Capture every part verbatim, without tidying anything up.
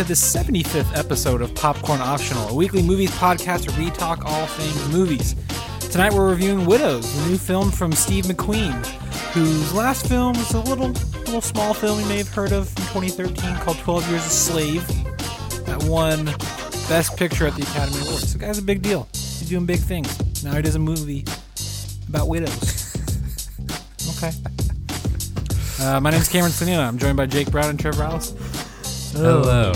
to the seventy-fifth episode of Popcorn Optional, a weekly movies podcast where we talk all things movies. Tonight we're reviewing Widows, the new film from Steve McQueen, whose last film was a little little small film you may have heard of from twenty thirteen called twelve Years a Slave, that won Best Picture at the Academy Awards. The guy's a big deal. He's doing big things. Now he does a movie about widows. Okay. Uh, my name is Cameron Slanina. I'm joined by Jake Brown and Trevor Allison. Hello.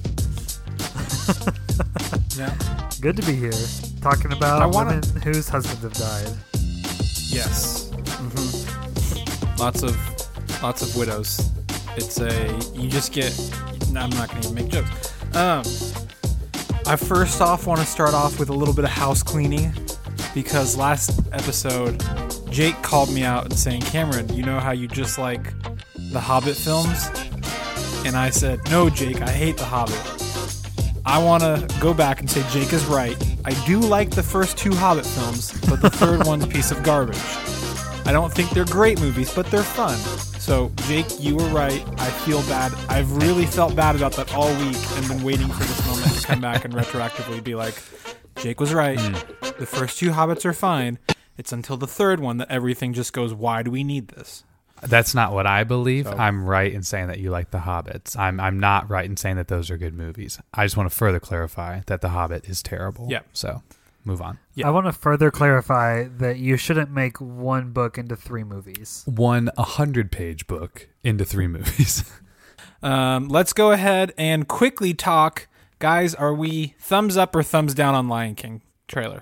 Yeah. Good to be here, talking about I wanna... women whose husbands have died. Yes. Mm-hmm. Lots of, lots of widows. It's a you just get. No, I'm not going to even make jokes. Um, I first off want to start off with a little bit of house cleaning because last episode, Jake called me out and saying, "Cameron, you know how you just like the Hobbit films?" And I said, "No, Jake, I hate The Hobbit." I want to go back and say Jake is right. I do like the first two Hobbit films, but the third one's a piece of garbage. I don't think they're great movies, but they're fun. So, Jake, you were right. I feel bad. I've really felt bad about that all week and been waiting for this moment to come back and retroactively be like, Jake was right. Mm. The first two Hobbits are fine. It's until the third one that everything just goes, why do we need this? That's not what I believe. So, I'm right in saying that you like The Hobbits. I'm I'm not right in saying that those are good movies. I just want to further clarify that The Hobbit is terrible. Yeah. So, move on. Yeah. I want to further clarify that you shouldn't make one book into three movies. One hundred-page book into three movies. um, let's go ahead and quickly talk. Guys, are we thumbs up or thumbs down on Lion King trailer?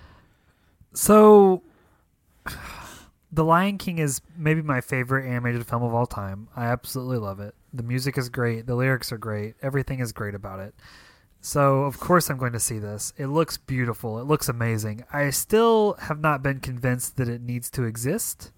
So, The Lion King is maybe my favorite animated film of all time. I absolutely love it. The music is great. The lyrics are great. Everything is great about it. So, of course I'm going to see this. It looks beautiful. It looks amazing. I still have not been convinced that it needs to exist.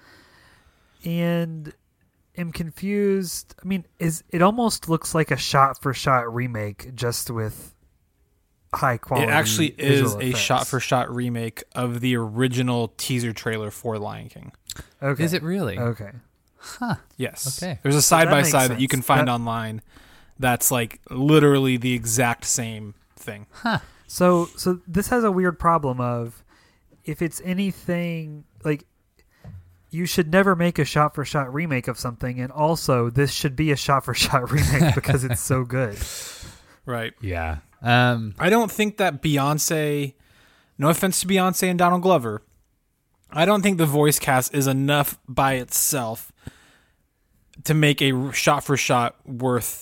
And am confused. I mean, is it almost looks like a shot-for-shot remake just with high quality. It actually is a effects. shot-for-shot remake of the original teaser trailer for Lion King. Okay. Is it really? Okay. Huh. Yes. Okay. There's a side-by-side that that you can find That- online that's like literally the exact same thing. Huh. So so this has a weird problem of if it's anything like you should never make a shot for shot remake of something, and also this should be a shot for shot remake because it's so good. Right. Yeah. Um, I don't think that Beyonce, no offense to Beyonce and Donald Glover, I don't think the voice cast is enough by itself to make a shot for shot worth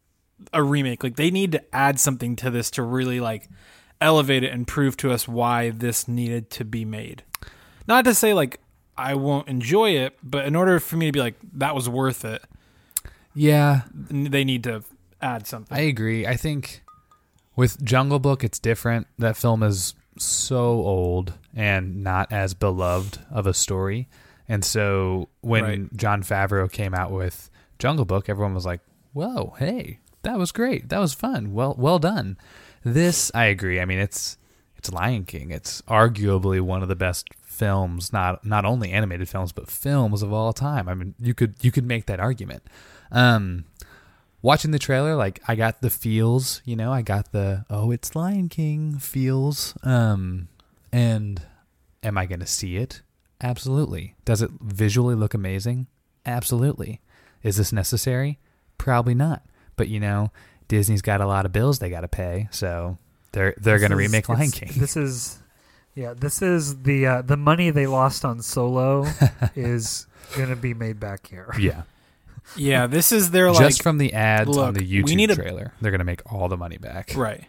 a remake. Like they need to add something to this to really like elevate it and prove to us why this needed to be made. Not to say like I won't enjoy it, but in order for me to be like that was worth it, yeah. they need to add something. I agree. I think with Jungle Book, it's different. That film is so old and not as beloved of a story. And so when Right. Jon Favreau came out with Jungle Book, everyone was like, whoa, hey, that was great. That was fun. Well, well done. This, I agree. I mean, it's it's Lion King. It's arguably one of the best films, not not only animated films, but films of all time. I mean, you could you could make that argument. Um, watching the trailer, like I got the feels, you know, I got the oh, it's Lion King feels. Um, and am I going to see it? Absolutely. Does it visually look amazing? Absolutely. Is this necessary? Probably not. But you know, Disney's got a lot of bills they got to pay, so they're they're going to remake Lion King. This is, yeah, this is the uh, the money they lost on Solo is going to be made back here. Yeah. Yeah, this is their like Just from the ads look, on the we YouTube need a- trailer, they're going to make all the money back. Right.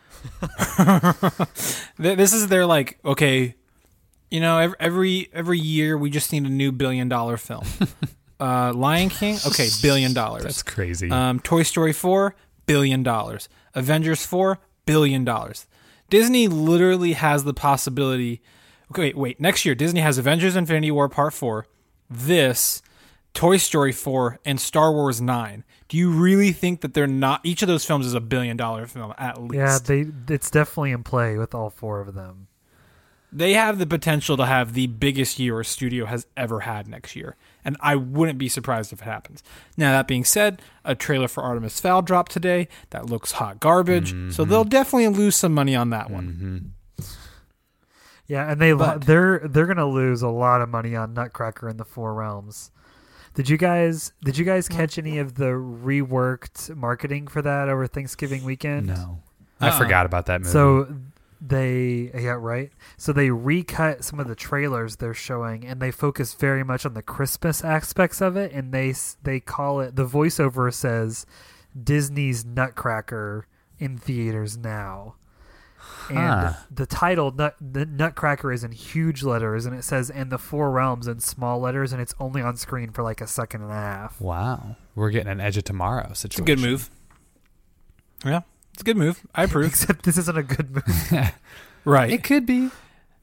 This is their like, okay, you know, every, every every year we just need a new billion dollar film. uh, Lion King, okay, billion dollars. That's crazy. Um, Toy Story four, billion dollars. Avengers four, billion dollars. Disney literally has the possibility. Okay, wait, wait. Next year, Disney has Avengers: Infinity War Part four, this, Toy Story four, and Star Wars nine. Do you really think that they're not? Each of those films is a billion dollar film at least. Yeah, they it's definitely in play with all four of them. they have the potential to have the biggest year a studio has ever had next year. And I wouldn't be surprised if it happens. Now, that being said, a trailer for Artemis Fowl dropped today. That looks hot garbage. Mm-hmm. So they'll definitely lose some money on that one. Mm-hmm. Yeah, and they But- they're they're gonna lose a lot of money on Nutcracker in the Four Realms. Did you guys did you guys catch any of the reworked marketing for that over Thanksgiving weekend? No. I Uh-uh. forgot about that movie. So they yeah right. So they recut some of the trailers they're showing, and they focus very much on the Christmas aspects of it. And they s- they call it, the voiceover says Disney's Nutcracker in theaters now. Huh. And the title Nut, the Nutcracker is in huge letters, and it says "and the Four Realms" in small letters, and it's only on screen for like a second and a half. Wow. We're getting an Edge of Tomorrow It's situation. a good move. Yeah, it's a good move. I approve. Except this isn't a good movie. Right. It could be.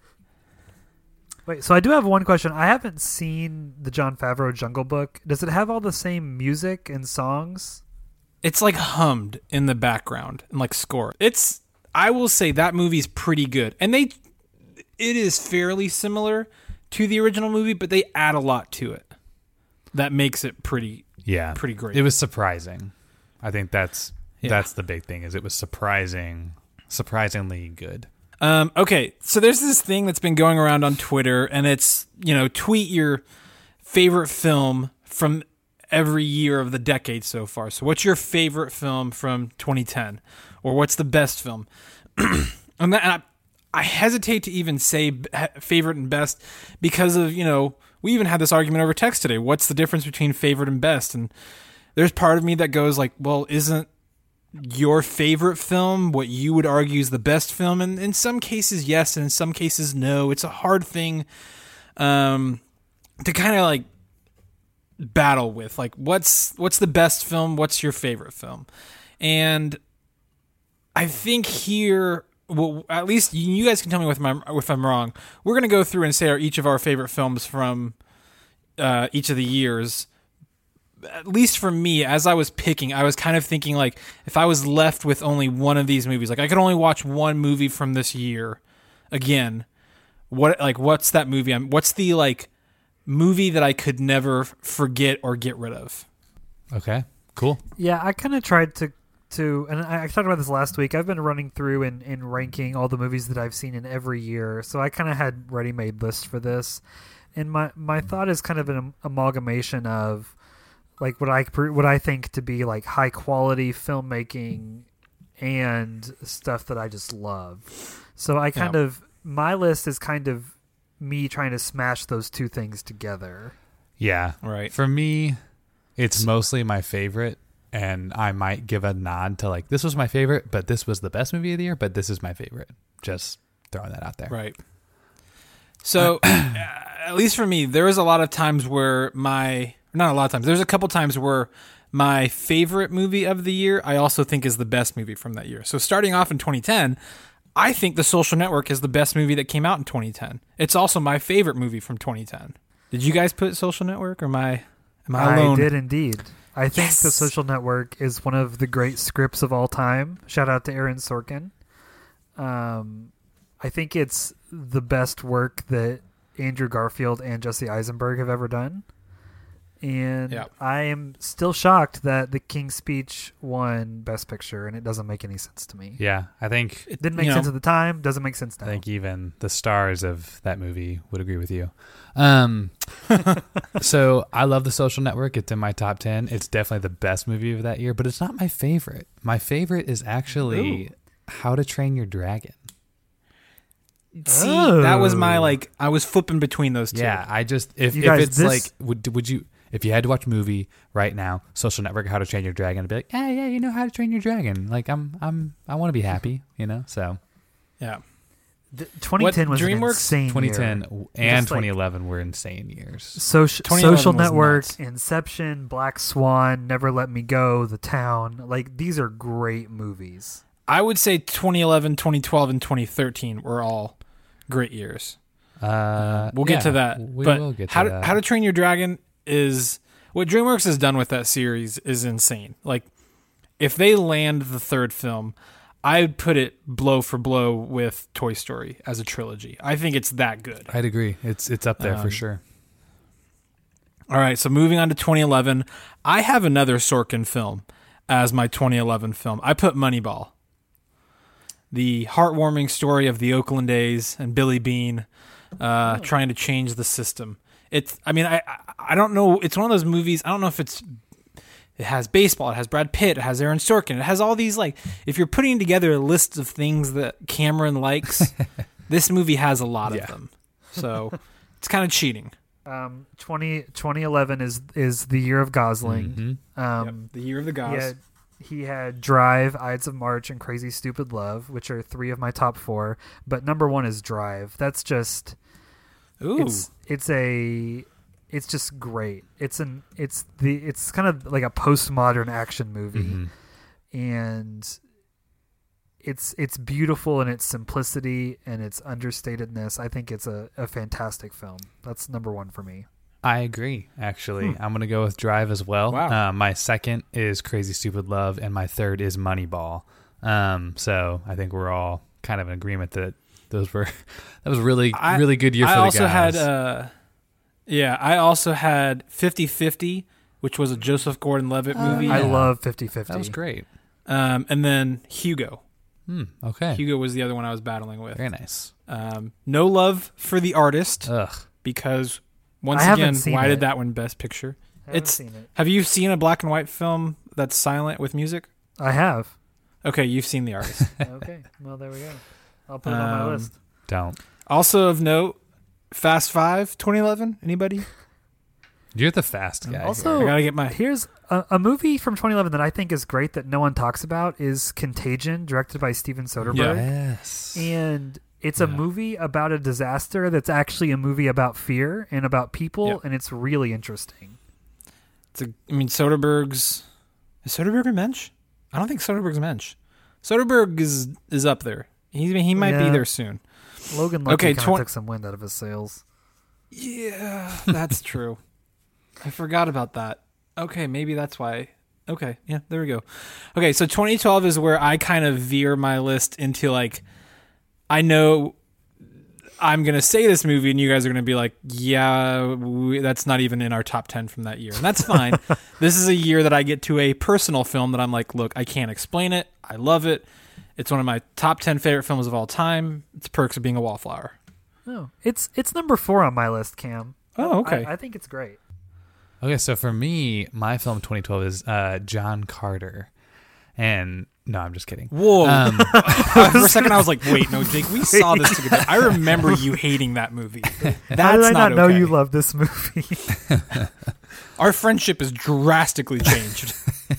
Wait, so I do have one question. I haven't seen the Jon Favreau Jungle Book. Does it have all the same music and songs? It's like hummed in the background and like score. It's, I will say that movie's pretty good. And they, it is fairly similar to the original movie, but they add a lot to it that makes it pretty, Yeah. pretty great. It was surprising. I think that's Yeah. that's the big thing, is it was surprising, surprisingly good. Um, okay, so there's this thing that's been going around on Twitter, and it's, you know, tweet your favorite film from every year of the decade so far. So what's your favorite film from twenty ten? Or what's the best film? and, that, and I, I hesitate to even say b- favorite and best because of, you know, we even had this argument over text today. What's the difference between favorite and best? And there's part of me that goes like, well, isn't your favorite film what you would argue is the best film? And in some cases, yes, and in some cases, no. It's a hard thing um, to kind of like battle with. Like, what's what's the best film? What's your favorite film? And I think here, well, at least you guys can tell me if I'm, if I'm wrong. We're going to go through and say our, each of our favorite films from uh, each of the years. At least for me, as I was picking, I was kind of thinking like, if I was left with only one of these movies, like I could only watch one movie from this year again, what, like, what's that movie? I'm, what's the like movie that I could never forget or get rid of? Okay, cool. Yeah, I kind of tried to, to, and I, I talked about this last week. I've been running through and, and ranking all the movies that I've seen in every year. So I kind of had ready-made lists for this. And my, my thought is kind of an amalgamation of like what I what I think to be like high quality filmmaking and stuff that I just love. So I kind Yeah. of, my list is kind of me trying to smash those two things together. Yeah. Right. For me, it's mostly my favorite, and I might give a nod to like, this was my favorite, but this was the best movie of the year, but this is my favorite. Just throwing that out there. Right. So, at least for me, there was a lot of times where my, not a lot of times, there's a couple times where my favorite movie of the year, I also think is the best movie from that year. So starting off in twenty ten, I think The Social Network is the best movie that came out in twenty ten. It's also my favorite movie from twenty ten. Did you guys put Social Network, or am I, am I alone? I did indeed. I think Yes. The Social Network is one of the great scripts of all time. Shout out to Aaron Sorkin. Um, I think it's the best work that Andrew Garfield and Jesse Eisenberg have ever done. And Yeah. I am still shocked that The King's Speech won Best Picture, and it doesn't make any sense to me. Yeah. I think, It didn't make you sense know, at the time, doesn't make sense I now. think even the stars of that movie would agree with you. Um, so I love The Social Network. It's in my top ten. It's definitely the best movie of that year, but it's not my favorite. My favorite is actually Ooh. How to Train Your Dragon. See, that was my, Oh. like, I was flipping between those two. Yeah, I just if, You if guys, it's this- like would would you if you had to watch a movie right now, Social Network, How to Train Your Dragon, I'd be like, yeah, yeah, you know How to Train Your Dragon. Like I'm I'm I want to be happy, you know. So Yeah. The- twenty ten was an DreamWorks? insane twenty year. ten and Just, like- twenty eleven were insane years. Social, twenty eleven Social was Network, nuts. Inception, Black Swan, Never Let Me Go, The Town. Like, these are great movies. I would say twenty eleven, twenty twelve, and twenty thirteen were all great years. Uh, We'll get yeah, to that. We but will get to how to, that. How to Train Your Dragon is what DreamWorks has done with that series is insane. Like, if they land the third film, I'd put it blow for blow with Toy Story as a trilogy. I think it's that good. I'd agree. It's it's up there Um, for sure. All right, so moving on to twenty eleven, I have another Sorkin film as my twenty eleven film. I put Moneyball. The heartwarming story of the Oakland A's and Billy Bean uh, trying to change the system. It's, I mean, I, I I don't know. It's one of those movies. I don't know if it's, it has baseball, it has Brad Pitt, it has Aaron Sorkin, it has all these, like, if you're putting together a list of things that Cameron likes, this movie has a lot Yeah. of them. So it's kind of cheating. Um, twenty, twenty eleven is is the year of Gosling. Mhm. Um, Yep, the year of the he gods. had, he had Drive, Ides of March, and Crazy Stupid Love, which are three of my top four. But number one is Drive. That's just Ooh. it's it's a it's just great. It's an it's the it's kind of like a postmodern action movie, Mhm. and it's it's beautiful in its simplicity and its understatedness. I think it's a, a fantastic film. That's number one for me. I agree, actually. I'm going to go with Drive as well. Wow. Uh, my second is Crazy Stupid Love, and my third is Moneyball. Um, so I think we're all kind of in agreement that those were that was really I- really good year for I the also guys. had, uh, yeah, I also had fifty-fifty, which was a Joseph Gordon-Levitt Oh, movie. I Yeah. love fifty-fifty. that was great. Um, and then Hugo. Hmm, okay, Hugo was the other one I was battling with. very nice. Um, no love for the artist Ugh, because once I haven't again, seen why it. did that win Best Picture? I haven't It's- seen it. Have you seen a black and white film that's silent with music? I have. Okay, you've seen the artist. Okay, well there we go. I'll put it on my Um, list. don't. Also of note, Fast Five, twenty eleven. Anybody? You're the fast guy. Also- I gotta get my. Here's a, a movie from twenty eleven that I think is great that no one talks about is Contagion, directed by Steven Soderbergh. Yeah. yes. And it's a Yeah. movie about a disaster that's actually a movie about fear and about people, Yep. and it's really interesting. It's a, I mean, Soderbergh's. Is Soderbergh a mensch? I don't think Soderbergh's a mensch. Soderbergh is is up there. He he might be Yeah. there soon. Logan Lucky Okay, kind of twen- took some wind out of his sails. Yeah, that's true. I forgot about that. Okay, maybe that's why. Okay, yeah, there we go. Okay, so twenty twelve is where I kind of veer my list into, like, I know I'm going to say this movie and you guys are going to be like, yeah, we, that's not even in our top ten from that year. And that's fine. This is a year that I get to a personal film that I'm like, look, I can't explain it. I love it. It's one of my top ten favorite films of all time. It's Perks of Being a Wallflower. Oh, it's it's number four on my list, Cam. Oh, okay. I, I think it's great. Okay, so for me, my film twenty twelve is uh, John Carter, and no, I'm just kidding. Whoa. Um, For a second, I was like, wait, no, Jake, we saw this together. I remember you hating that movie. That's How did I not, know okay. you love this movie? Our friendship has drastically changed.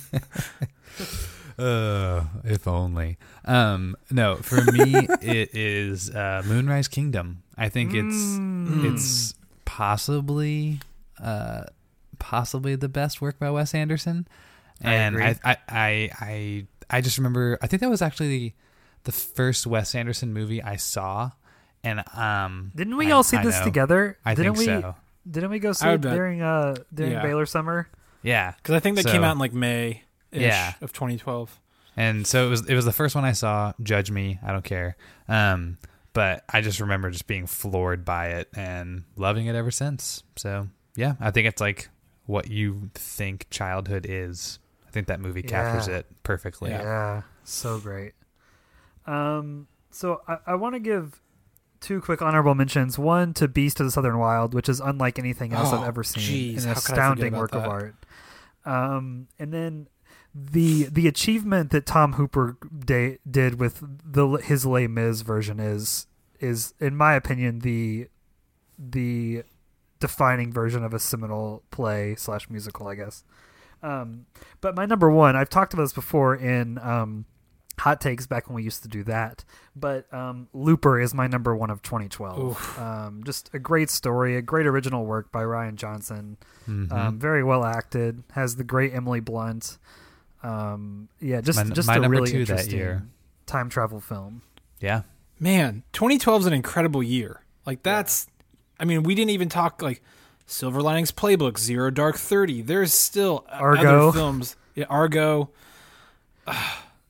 Uh, if only. Um, no, for me, it is uh, Moonrise Kingdom. I think it's Mm. it's possibly uh, possibly the best work by Wes Anderson, I and agree. I, I I I I just remember I think that was actually the, the first Wes Anderson movie I saw, and um, Didn't we I- all see I this know. together? I Didn't think we? so. Didn't we go see I it would bet. during uh during Yeah. Baylor summer? Yeah, Because I think that So- came out in like May Yeah. of twenty twelve. and so it was it was the first one I saw. Judge me, I don't care. Um, but I just remember just being floored by it and loving it ever since. So yeah, I think it's like what you think childhood is. I think that movie captures Yeah. it perfectly. Yeah. Yeah, so great. Um, so I, I want to give two quick honorable mentions. One to Beast of the Southern Wild, which is unlike anything else I've Oh, ever seen. jeez, An how could I forget astounding about work of that? art. Um, and then the the achievement that Tom Hooper da- did with the his Les Mis version is is in my opinion the the defining version of a seminal play slash musical, I guess. Um, but my number one, I've talked about this before in um, Hot Takes back when we used to do that. But um, Looper is my number one of twenty twelve. Um, just a great story, a great original work by Ryan Johnson. Mhm. Um, very well acted. Has the great Emily Blunt. Um, yeah, just My- just my a number really two that interesting year. time travel film. yeah. Man, twenty twelve is an incredible year. Like, that's, I mean, we didn't even talk, like, Silver Linings Playbook, Zero Dark Thirty. There's still Argo. other films. Yeah, Argo.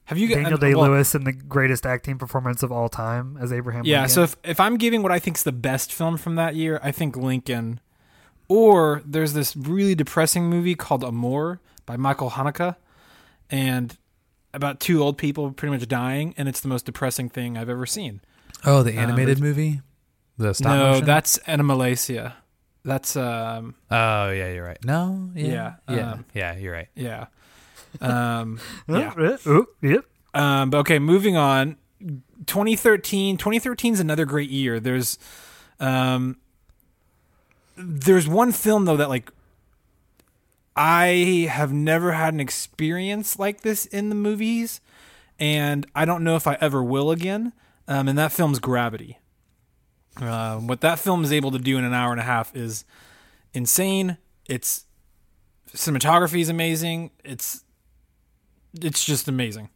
Have you Daniel uh, Day well, Lewis in the greatest acting performance of all time as Abraham Yeah, Lincoln. so if, if I'm giving what I think's the best film from that year, I think Lincoln. Or there's this really depressing movie called Amour by Michael Haneke, and about two old people pretty much dying, and it's the most depressing thing I've ever seen. Oh, the Um, animated but- movie? The stop no, motion? that's Animalacia. That's um Oh, yeah, you're right. No? Yeah. Yeah, Yeah, um, yeah you're right. yeah. Um yeah. yeah. Oh, yep. Um but okay, moving on. twenty thirteen twenty thirteen is another great year. There's um there's one film though that like I have never had an experience like this in the movies, and I don't know if I ever will again. Um, and that film's Gravity. Uh, what that film is able to do in an hour and a half is insane. It's cinematography is amazing. It's it's just amazing.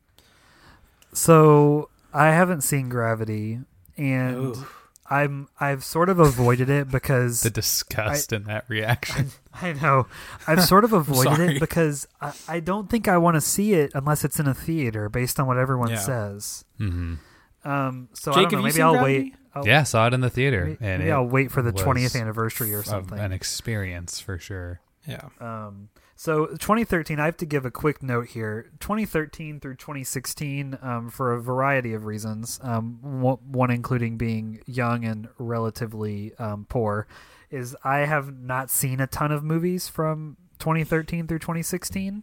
So I haven't seen Gravity, and Ooh. I'm I've sort of avoided it because The disgust in that reaction. I know I've sort of avoided sorry. it because I, I don't think I want to see it unless it's in a theater based on what everyone Yeah. says. hmm Um, so Jake, I have don't know. you Maybe seen I'll Gravity? wait. I'll, Yeah, saw it in the theater. Maybe, and maybe it I'll wait for the was twentieth anniversary or a- something. An experience for sure. Yeah. Um, so twenty thirteen, I have to give a quick note here. twenty thirteen through twenty sixteen, um, for a variety of reasons, um, one, one including being young and relatively um, poor, is I have not seen a ton of movies from twenty thirteen through twenty sixteen.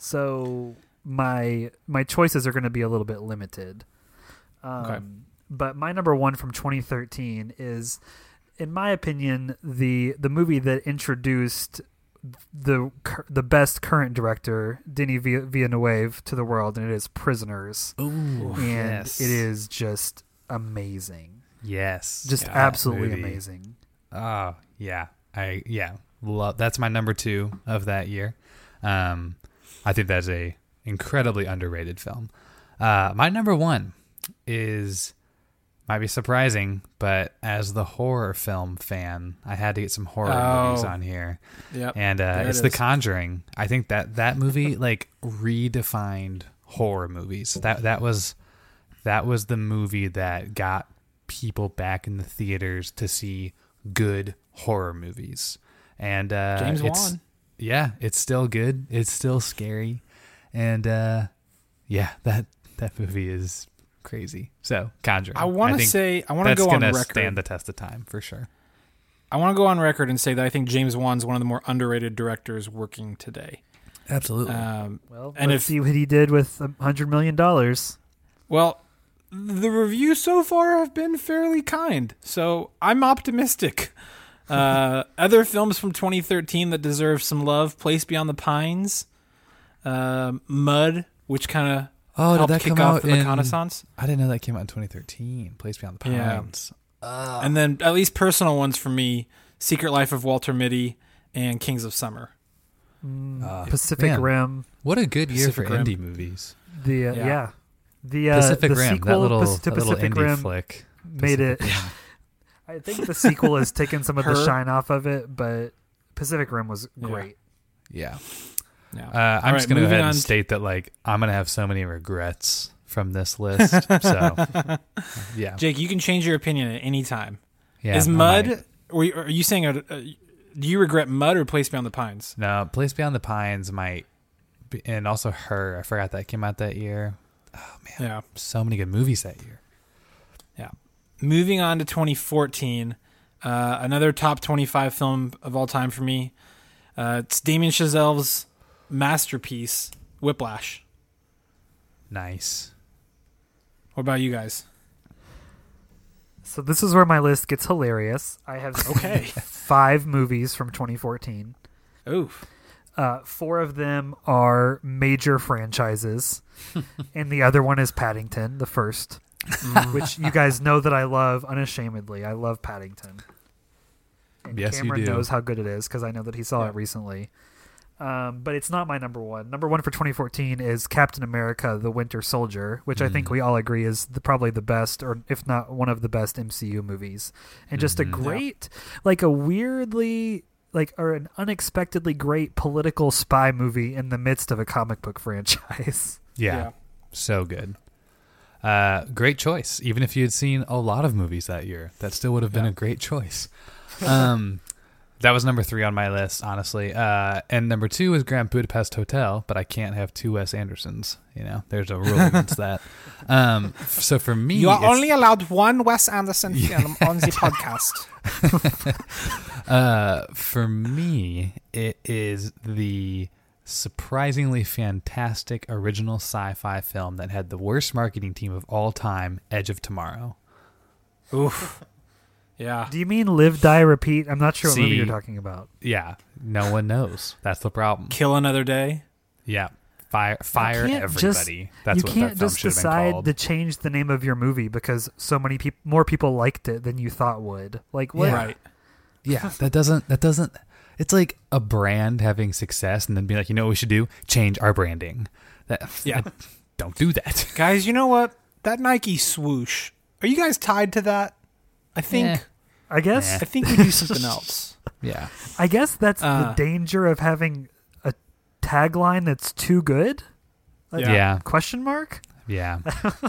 So my my choices are going to be a little bit limited. Um, Okay. But my number one from twenty thirteen is, in my opinion, the the movie that introduced the cur- the best current director, Denis Vill- Villeneuve, to the world, and it is Prisoners. Ooh, And yes. it is just amazing. Yes. Just Yeah, absolutely movie. amazing. Oh, yeah. I yeah. Love that's my number two of that year. Um I think that's a incredibly underrated film. Uh my number one is might be surprising, but as the horror film fan, I had to get some horror Oh. movies on here. Yep. And uh, There it's it The is. Conjuring. I think that that movie like redefined horror movies. That that was that was the movie that got people back in the theaters to see good horror movies. And uh, James it's, Wan. yeah, it's still good. It's still scary, and uh, yeah, that that movie is crazy. So Conjuring. I want to think say I want to that's go on gonna record. stand the test of time for sure. I want to go on record and say that I think James Wan's one of the more underrated directors working today. Absolutely. Um, Well, And let's if- see what he did with a hundred million dollars. well, the reviews so far have been fairly kind, so I'm optimistic. Uh, other films from twenty thirteen that deserve some love: Place Beyond the Pines, um, Mud, which kind of oh, did helped that kick come off out the in? reconnaissance. I didn't know that came out in twenty thirteen. Place Beyond the Yeah. Pines. And then at least personal ones for me: Secret Life of Walter Mitty and Kings of Summer. Mm, Uh, Pacific man. Rim. What a good year Pacific for Rim. indie movies. The uh, Yeah. yeah. the uh, Pacific the Rim, sequel that little, Pac- to that little Pacific indie Rim flick. made it. Pacific Rim. I think the sequel has taken some of the Her. shine off of it, but Pacific Rim was Yeah. great. Yeah. Yeah. Uh, I'm All just right, going to go moving ahead on and to- state that like I'm going to have so many regrets from this list. So, yeah. Jake, you can change your opinion at any time. yeah Is I Mud? might. Or you- are you saying? Uh, uh, do you regret Mud or Place Beyond the Pines? No, Place Beyond the Pines might be, and also Her. I forgot that came out that year. Oh man, Yeah. so many good movies that year. Yeah. Moving on to twenty fourteen, uh, another top twenty-five film of all time for me. Uh, it's Damien Chazelle's masterpiece, Whiplash. Nice. What about you guys? So this is where my list gets hilarious. I have seen Okay. five movies from twenty fourteen. Oof. Uh, four of them are major franchises, and the other one is Paddington, the first, which you guys know that I love unashamedly. I love Paddington. And Yes, you Cameron do. knows how good it is because I know that he saw Yeah. it recently. Um, but it's not my number one. Number one for twenty fourteen is Captain America: The Winter Soldier, which I think Mm. we all agree is the, probably the best, or if not one of the best M C U movies, and just a Mhm. great, like a weirdly, like or an unexpectedly great political spy movie in the midst of a comic book franchise. Yeah. So good. Uh, great choice. Even if you had seen a lot of movies that year, that still would have been Yeah. a great choice. Um, that was number three on my list, honestly. Uh, and number two is Grand Budapest Hotel, but I can't have two Wes Andersons. You know, there's a rule against that. Um, f- so for me, You are it's- only allowed one Wes Anderson film on the podcast. Uh, for me, it is the surprisingly fantastic original sci-fi film that had the worst marketing team of all time, Edge of Tomorrow. Oof. Yeah. Do you mean Live, Die, Repeat? I'm not sure what movie See- you're talking about. Yeah, no one knows. That's the problem. Kill Another Day. Yeah, fire, fire can't everybody. just- That's you what can't that film just should have been decide called. to change the name of your movie because so many people, more people liked it than you thought would. Like what? Yeah. Right. Yeah, that doesn't. That doesn't. It's like a brand having success and then being like, you know what we should do? Change our branding. That Yeah. don't do that. Guys, you know what? That Nike swoosh. Are you guys tied to that? I think Eh. I guess. Eh. I think we do something else. Yeah. I guess that's the Uh. danger of having a tagline that's too good. Like, Yeah. Yeah. Question mark? Yeah.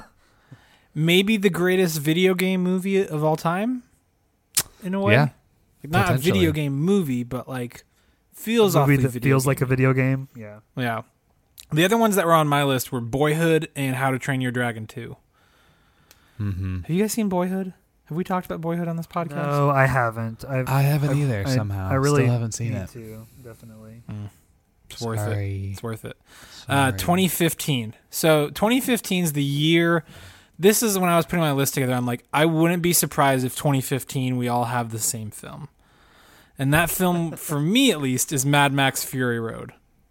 Maybe the greatest video game movie of all time, in a way. Yeah. Like, not a Potentially. video game movie, but like feels a movie awfully that video feels like a gamey. video game. Yeah. Yeah. The other ones that were on my list were Boyhood and How to Train Your Dragon two. Mm-hmm. Have you guys seen Boyhood? Have we talked about Boyhood on this podcast? No, I haven't. I've, I haven't I've- either. I- somehow, I really still haven't seen need it. to, definitely. It's worth it. Sorry. It's worth it. Uh, Sorry. twenty fifteen. So twenty fifteen is the year. This is when I was putting my list together. I'm like, I wouldn't be surprised if twenty fifteen we all have the same film. And that film, for me at least, is Mad Max Fury Road.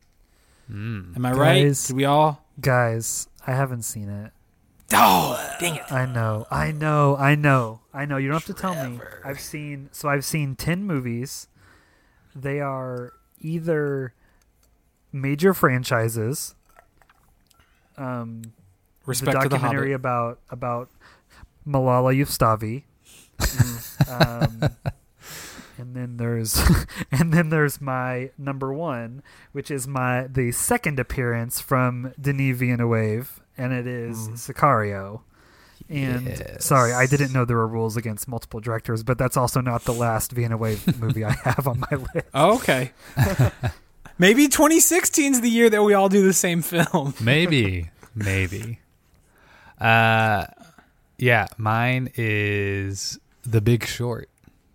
Mm. Am I right? Guys. Did we all? Guys, I haven't seen it. Oh, dang it. I know, I know, I know, I know. You don't have to tell me. I've seen, so I've seen ten movies. They are either major franchises, um, Respect the to the documentary Hobbit. about about Malala Yousafzai, um, and then there's and then there's my number one, which is my the second appearance from Denis Villeneuve, and it is Sicario. And Yes. sorry, I didn't know there were rules against multiple directors, but that's also not the last Villeneuve movie I have on my list. Oh, okay. Maybe twenty sixteen is the year that we all do the same film. Maybe. Maybe. Uh, yeah. Mine is The Big Short.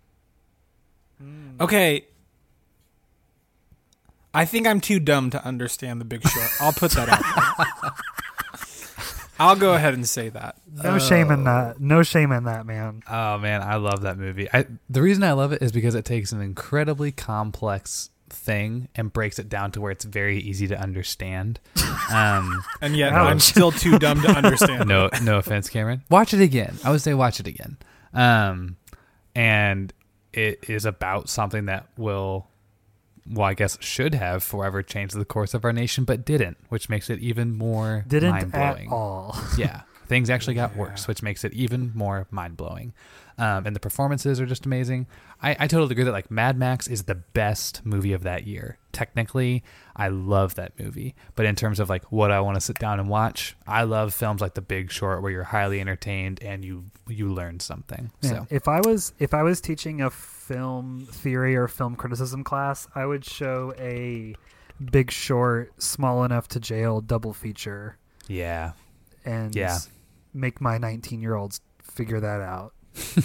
Okay. I think I'm too dumb to understand The Big Short. I'll put that out there. I'll go ahead and say that. No shame in that. No shame in that, man. Oh man, I love that movie. I the reason I love it is because it takes an incredibly complex thing and breaks it down to where it's very easy to understand. Um, And yet Ouch. I'm still too dumb to understand. no, no offense, Cameron. Watch it again. I would say watch it again. Um, and it is about something that will, well, I guess should have forever changed the course of our nation, but didn't, which makes it even more Didn't mind at blowing. all. Yeah, things actually got worse, which makes it even more mind blowing. Um, and the performances are just amazing. I, I totally agree that like Mad Max is the best movie of that year. Technically, I love that movie, but in terms of like what I want to sit down and watch, I love films like The Big Short where you're highly entertained and you you learn something. Man, So if I was if I was teaching a film theory or film criticism class, I would show a Big Short, Small Enough to Jail double feature yeah, and Yeah. make my nineteen-year-olds figure that out.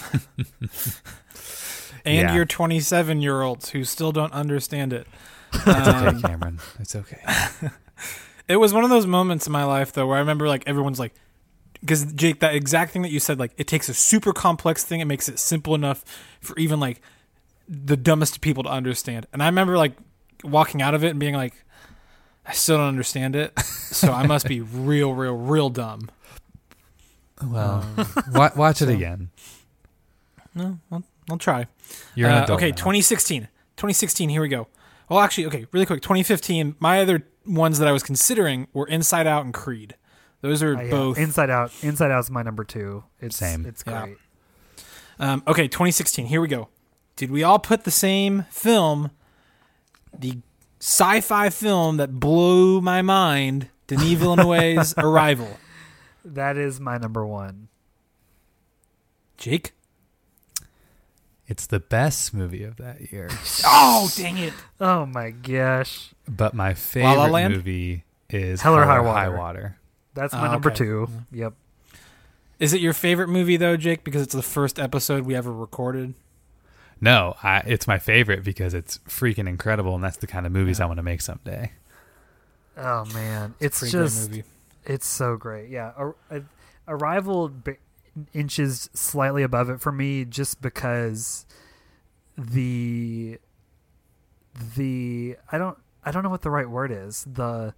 And Yeah. your twenty-seven year olds who still don't understand it. it's okay, Um, Cameron. It's okay. it was one of those moments in my life though where I remember like everyone's like, because Jake, that exact thing that you said, like it takes a super complex thing and makes it simple enough for even like the dumbest people to understand. And I remember like walking out of it and being like, I still don't understand it, so I must be real, real, real dumb. Well, wa- watch it so- again. No, I'll, I'll try. You're an Uh, adult okay, now. twenty sixteen. twenty sixteen, here we go. Well, actually, okay, really quick. twenty fifteen, my other ones that I was considering were Inside Out and Creed. Those are Uh, yeah, both. Inside Out. Inside Out is my number two. It's Same. It's Yeah. great. Um, okay, twenty sixteen, here we go. Did we all put the same film, the sci-fi film that blew my mind, Denis Villeneuve's Arrival? That is my number one. Jake? It's the best movie of that year. Oh, dang it. Oh my gosh. But my La La favorite Land? movie is Hell or High High Water. Water. That's my Oh, number okay. two. Yep. Is it your favorite movie, though, Jake, because it's the first episode we ever recorded? No, I, it's my favorite because it's freaking incredible, and that's the kind of movies Yeah. I want to make someday. Oh man, it's, Pretty great just movie. it's so great. Yeah, Ar- a, Arrival b- inches slightly above it for me just because the the I don't I don't know what the right word is. The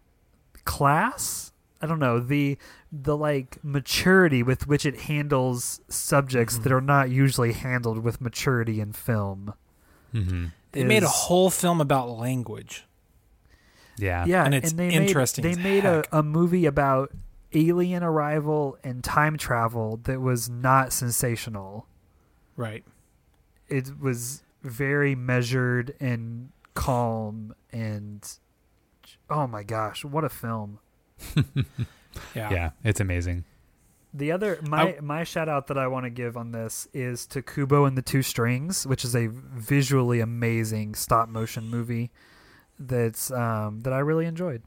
class, I don't know, the the like maturity with which it handles subjects Mhm. that are not usually handled with maturity in film. Mm-hmm. They made a is- whole film about language. Yeah. Yeah, And it's they interesting Made, as they made a, heck. a movie about alien arrival and time travel that was not sensational. Right. It was very measured and calm, and oh my gosh, what a film! Yeah. Yeah, it's amazing. The other my I- my shout out that I want to give on this is to Kubo and the Two Strings, which is a visually amazing stop motion movie that's um, that I really enjoyed.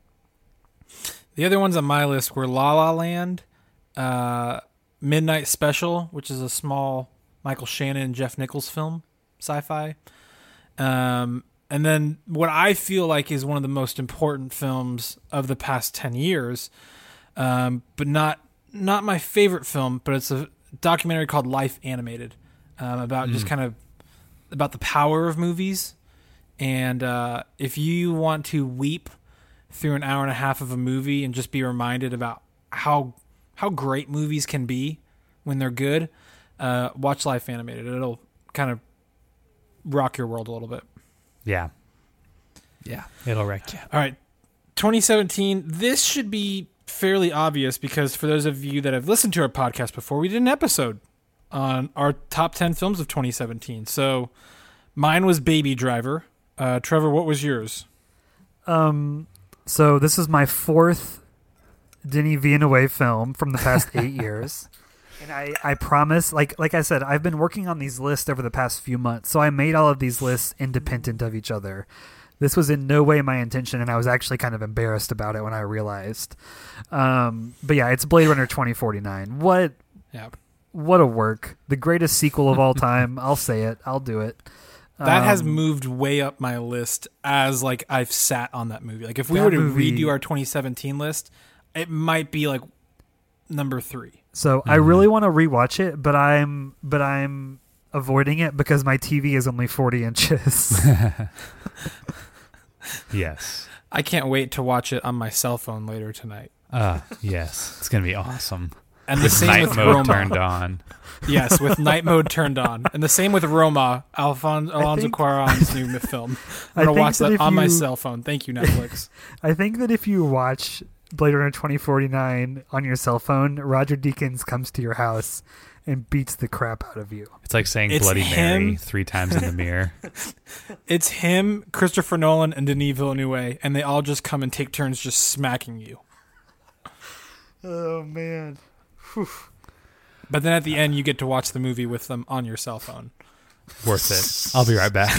The other ones on my list were La La Land, uh, Midnight Special, which is a small Michael Shannon and Jeff Nichols film, sci-fi. Um, and then what I feel like is one of the most important films of the past ten years, um, but not not my favorite film, but it's a documentary called Life Animated, um, about just Mm. kind of about the power of movies. And uh, if you want to weep through an hour and a half of a movie and just be reminded about how how great movies can be when they're good, uh, watch Life Animated. It'll kind of rock your world a little bit. Yeah. Yeah. It'll wreck you. All right, twenty seventeen. This should be fairly obvious because for those of you that have listened to our podcast before, we did an episode on our top ten films of twenty seventeen. So mine was Baby Driver. Uh, Trevor, what was yours? Um, so this is my fourth Denis Villeneuve film from the past eight years. And I, I promise, like like I said, I've been working on these lists over the past few months. So I made all of these lists independent of each other. This was in no way my intention, and I was actually kind of embarrassed about it when I realized. Um, but yeah, it's Blade Runner twenty forty-nine. What Yeah. what a work. The greatest sequel of all time. I'll say it. I'll do it. That has Um, moved way up my list as like I've sat on that movie. Like if we That were to movie- redo our twenty seventeen list, it might be like number three. So I Mhm. really want to rewatch it, but I'm but I'm avoiding it because my T V is only forty inches. Yes. I can't wait to watch it on my cell phone later tonight. Uh, yes. It's going to be awesome. And the With same night with mode Roma. turned on. Yes, with night mode turned on. And the same with Roma, Alfon- Alonso think- Cuarón's new film. I I'm going to think watch that that if on my you- cell phone. Thank you, Netflix. I think that if you watch Blade Runner twenty forty-nine on your cell phone, Roger Deakins comes to your house and beats the crap out of you. It's like saying It's Bloody Mary him. three times in the mirror. It's him, Christopher Nolan, and Denis Villeneuve, and they all just come and take turns just smacking you. Oh man. But then at the end, you get to watch the movie with them on your cell phone. Worth it. I'll be right back.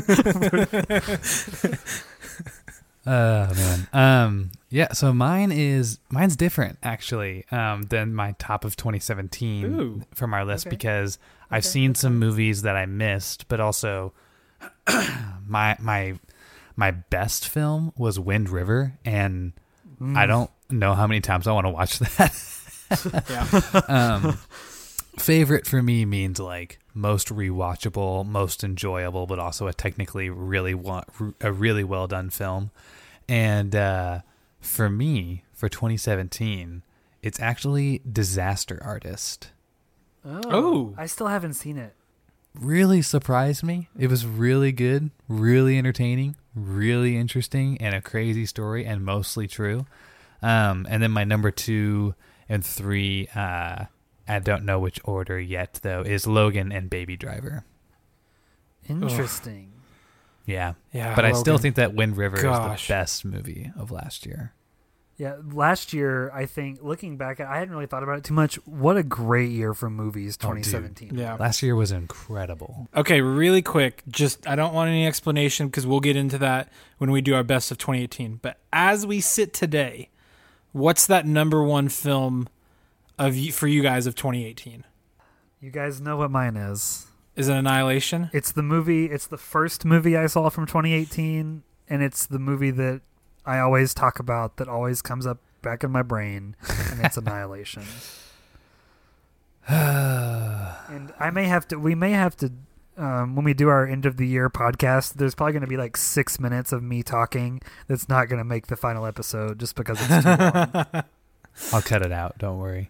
Oh man. Um yeah, so mine is mine's different actually um than my top of twenty seventeen Ooh. from our list Okay. because I've Okay, seen that's some fine. movies that I missed, but also my my my best film was Wind River, and Mm. I don't know how many times I want to watch that. Yeah. um, favorite for me means like most rewatchable, most enjoyable, but also a technically really wa- a really well done film. And uh, for me, for twenty seventeen, it's actually Disaster Artist. Oh, Oh. I still haven't seen it. Really surprised me. It was really good, really entertaining, really interesting, and a crazy story, and mostly true. Um, and then my number two and three, uh, I don't know which order yet, though, is Logan and Baby Driver. Interesting. Yeah. Yeah. But I still Logan. think that Wind River Gosh. is the best movie of last year. Yeah, last year, I think, looking back, I hadn't really thought about it too much. What a great year for movies, Oh, twenty dude. seventeen. Yeah. Last year was incredible. Okay, really quick. Just I don't want any explanation because we'll get into that when we do our best of twenty eighteen. But as we sit today, what's that number one film of y- for you guys of twenty eighteen? You guys know what mine is. Is it Annihilation? It's the movie, it's the first movie I saw from twenty eighteen, and it's the movie that I always talk about that always comes up back in my brain, and it's Annihilation. And I may have to, we may have to, um, when we do our end of the year podcast, there's probably going to be like six minutes of me talking that's not going to make the final episode just because it's too long. I'll cut it out. Don't worry.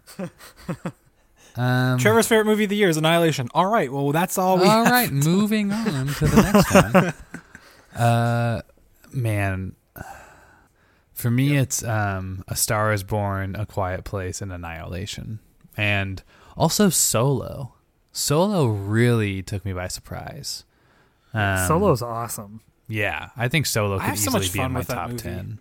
Um, Trevor's favorite movie of the year is Annihilation. All right, well that's all we. all have. right, moving on to the next one. Uh, man, for me, it's um, A Star Is Born, A Quiet Place, and Annihilation, and also Solo. Solo really took me by surprise. Um, Solo's awesome. Yeah, I think Solo I could have so easily much be fun in my with that top movie. ten.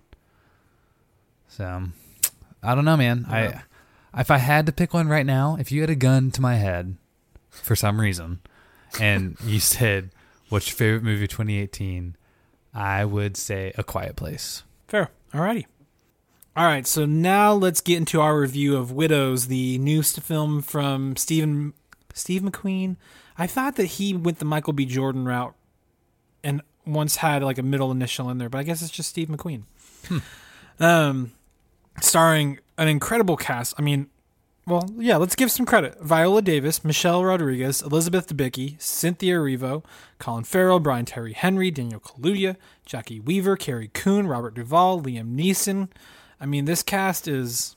So, I don't know, man. Yeah. I if I had to pick one right now, if you had a gun to my head for some reason, and you said, "What's your favorite movie of twenty eighteen?" I would say A Quiet Place. Fair. Alrighty. All right, so now let's get into our review of Widows, the newest film from Stephen Steve McQueen. I thought that he went the Michael B. Jordan route and once had like a middle initial in there, but I guess it's just Steve McQueen. Hmm. Um, starring an incredible cast. I mean, well, yeah, let's give some credit. Viola Davis, Michelle Rodriguez, Elizabeth Debicki, Cynthia Erivo, Colin Farrell, Brian Terry Henry, Daniel Kaluuya, Jackie Weaver, Carrie Coon, Robert Duvall, Liam Neeson. I mean, this cast is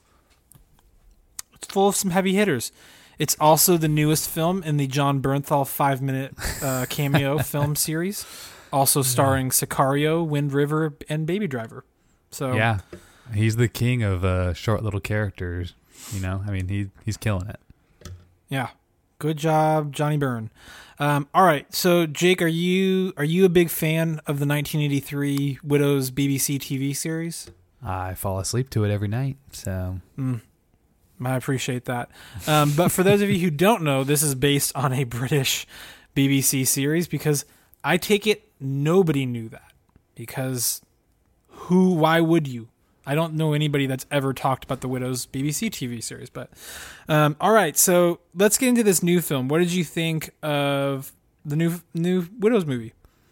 it's full of some heavy hitters. It's also the newest film in the John Bernthal five-minute uh, cameo film series, also starring Sicario, Wind River, and Baby Driver. So Yeah, he's the king of uh, short little characters. You know, I mean, he he's killing it. Yeah, good job, Johnny Byrne. Um, all right, so Jake, are you are you a big fan of the nineteen eighty-three Widows B B C T V series? I fall asleep to it every night. So Mm, I appreciate that. Um, but for those of you who don't know, this is based on a British B B C series because I take it nobody knew that. Because who, why would you? I don't know anybody that's ever talked about the Widows B B C T V series. But um, all right, so let's get into this new film. What did you think of the new new Widows movie?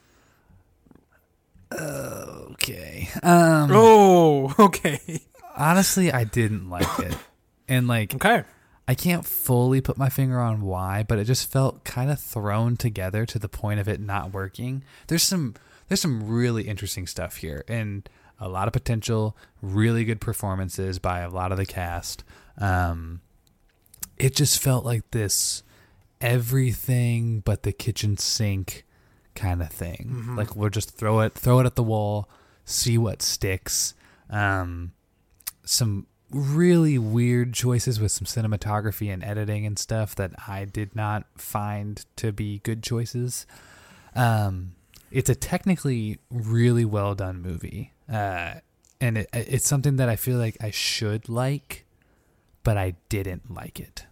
okay. Um, Oh, okay. honestly, I didn't like it, and like Okay. I can't fully put my finger on why, but it just felt kind of thrown together to the point of it not working. There's some there's some really interesting stuff here, and a lot of potential, really good performances by a lot of the cast. Um, it just felt like this everything but the kitchen sink kind of thing. Mm-hmm. Like we'll just throw it, throw it at the wall, see what sticks. Um, some really weird choices with some cinematography and editing and stuff that I did not find to be good choices. Um, it's a technically really well done movie. Uh, and it, it's something that I feel like I should like, but I didn't like it.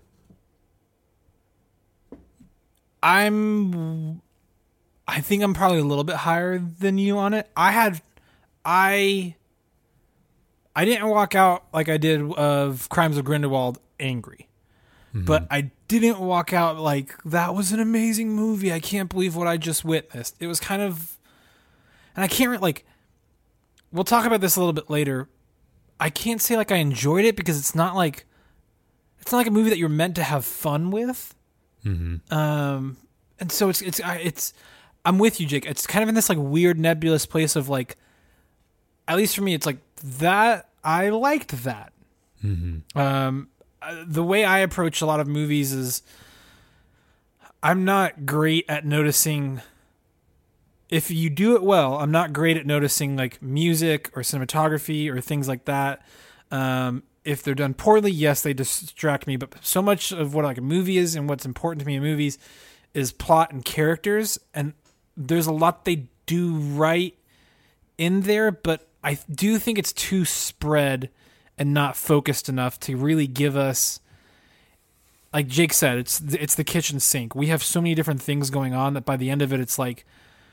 I'm I think I'm probably a little bit higher than you on it. I had I I didn't walk out like I did of Crimes of Grindelwald angry. Mm-hmm. But I didn't walk out like that was an amazing movie. I can't believe what I just witnessed. It was kind of and I can't re- like we'll talk about this a little bit later. I can't say like I enjoyed it because it's not like it's not like a movie that you're meant to have fun with. Mm-hmm. Um, and so it's it's I- it's I'm with you, Jake. It's kind of in this like weird nebulous place of like, at least for me, it's like that. I liked that. Mm-hmm. Um, uh, the way I approach a lot of movies is, I'm not great at noticing. If you do it well, I'm not great at noticing like music or cinematography or things like that. Um, if they're done poorly, yes, they distract me. But so much of what like a movie is and what's important to me in movies is plot and characters. And there's a lot they do right in there, but I do think it's too spread and not focused enough to really give us, like Jake said, it's it's the kitchen sink. We have so many different things going on that by the end of it, it's like,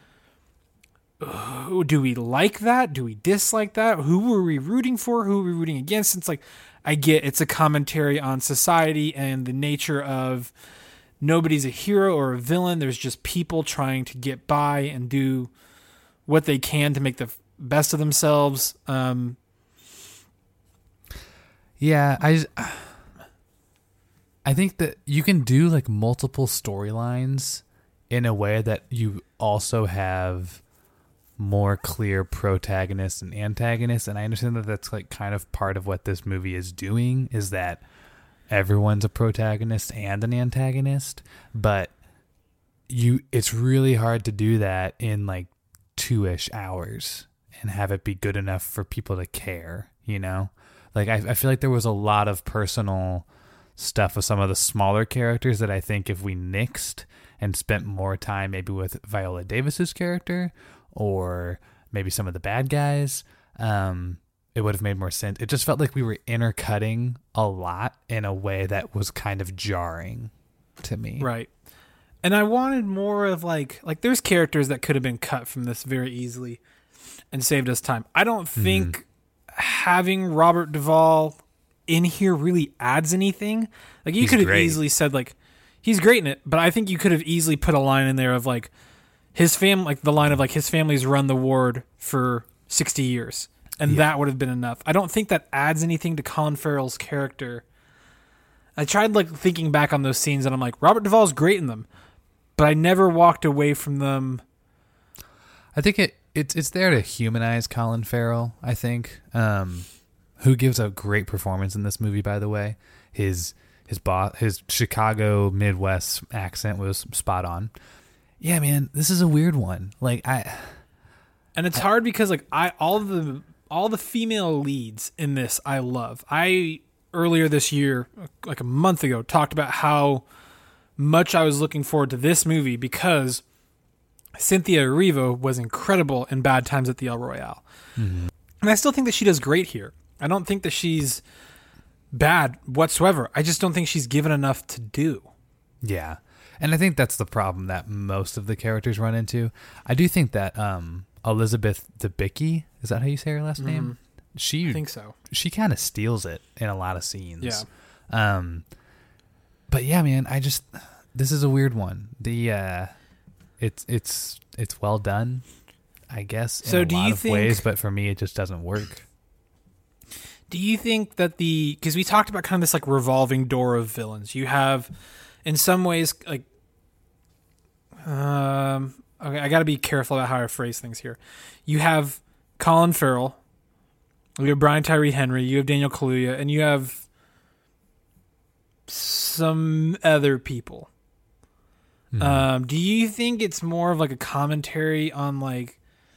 oh, do we like that? Do we dislike that? Who were we rooting for? Who were we rooting against? It's like, I get it's a commentary on society and the nature of nobody's a hero or a villain. There's just people trying to get by and do what they can to make the best of themselves. Um, yeah, I just, I think that you can do like multiple storylines in a way that you also have more clear protagonists and antagonists. And I understand that that's like kind of part of what this movie is doing, is that everyone's a protagonist and an antagonist, but you, it's really hard to do that in like two-ish hours and have it be good enough for people to care, you know? Like, I, I feel like there was a lot of personal stuff with some of the smaller characters that I think if we nixed and spent more time maybe with Viola Davis's character or maybe some of the bad guys, um, it would have made more sense. It just felt like we were intercutting a lot in a way that was kind of jarring to me. Right. And I wanted more of like, like there's characters that could have been cut from this very easily and saved us time. I don't think mm-hmm. having Robert Duvall in here really adds anything. Like you he's could have great. easily said like, he's great in it, but I think you could have easily put a line in there of like his fam, like the line of like his family's run the ward for sixty years. And yeah. that would have been enough. I don't think that adds anything to Colin Farrell's character. I tried like thinking back on those scenes and I'm like, Robert Duvall's great in them, but I never walked away from them. I think it it's it's there to humanize Colin Farrell, I think. Um, who gives a great performance in this movie, by the way. His his boss, his Chicago Midwest accent was spot on. Yeah, man, this is a weird one. Like I And it's I, hard because like I all the all the female leads in this I love. I earlier this year, like a month ago, talked about how much I was looking forward to this movie because Cynthia Erivo was incredible in Bad Times at the El Royale. Mm-hmm. And I still think that she does great here. I don't think that she's bad whatsoever. I just don't think she's given enough to do. Yeah. And I think that's the problem that most of the characters run into. I do think that um, Elizabeth Debicki, is that how you say her last name? Mm-hmm. She, I think so. She kind of steals it in a lot of scenes. Yeah. Um, but yeah, man, I just, this is a weird one. The, uh, it's, it's, it's well done, I guess, in so a do lot you of think, ways, but for me, it just doesn't work. Do you think that the, because we talked about kind of this like revolving door of villains. You have, in some ways, like, um, okay, I got to be careful about how I phrase things here. You have Colin Farrell, you have Brian Tyree Henry, you have Daniel Kaluuya, and you have some other people. Mm-hmm. Um, do you think it's more of like a commentary on like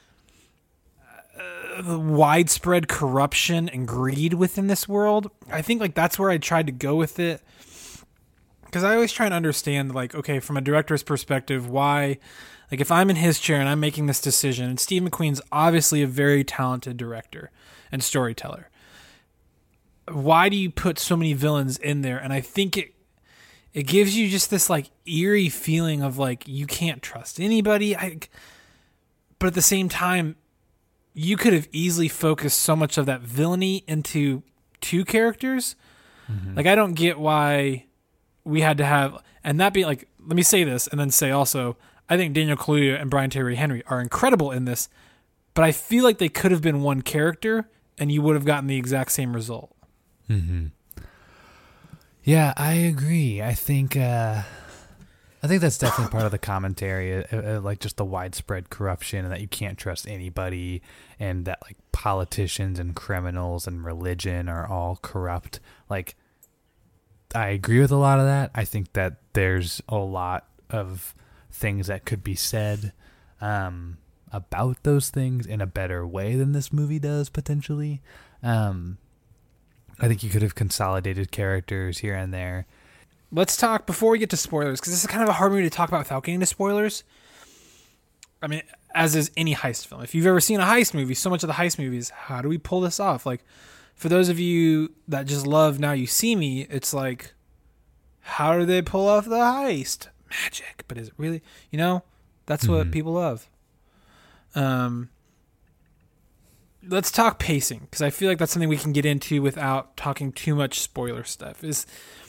uh, the widespread corruption and greed within this world? I think like that's where I tried to go with it. Because I always try and understand, like, okay, from a director's perspective, why, like, if I'm in his chair and I'm making this decision, and Steve McQueen's obviously a very talented director and storyteller, why do you put so many villains in there? And I think it it gives you just this, like, eerie feeling of, like, you can't trust anybody. I, but at the same time, you could have easily focused so much of that villainy into two characters. Mm-hmm. Like, I don't get why we had to have, and that being like, let me say this and then say also, I think Daniel Kaluuya and Brian Tyree Henry are incredible in this, but I feel like they could have been one character and you would have gotten the exact same result. Mm-hmm. Yeah, I agree. I think, uh, I think that's definitely part of the commentary, uh, uh, like just the widespread corruption and that you can't trust anybody and that like politicians and criminals and religion are all corrupt. Like, I agree with a lot of that. I think that there's a lot of things that could be said um, about those things in a better way than this movie does, potentially. Um, I think you could have consolidated characters here and there. Let's talk, before we get to spoilers, because this is kind of a hard movie to talk about without getting to spoilers. I mean, as is any heist film. If you've ever seen a heist movie, so much of the heist movies, how do we pull this off? Like, for those of you that just love Now You See Me, it's like, how do they pull off the heist? Magic. But is it really, you know, that's what Mhm. people love. Um, let's talk pacing, because I feel like that's something we can get into without talking too much spoiler stuff. Is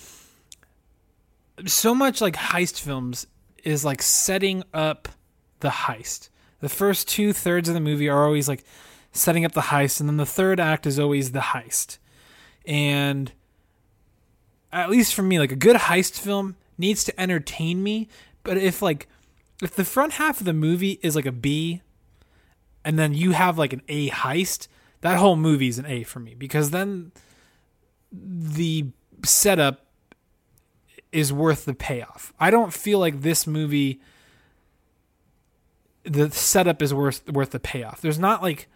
so much like heist films is like setting up the heist. The first two thirds of the movie are always like setting up the heist, and then the third act is always the heist. And at least for me, like a good heist film needs to entertain me. But if like if the front half of the movie is like a B, and then you have like an A heist, that whole movie is an A for me, because then the setup is worth the payoff. I don't feel like this movie, the setup is worth worth the payoff. There's not like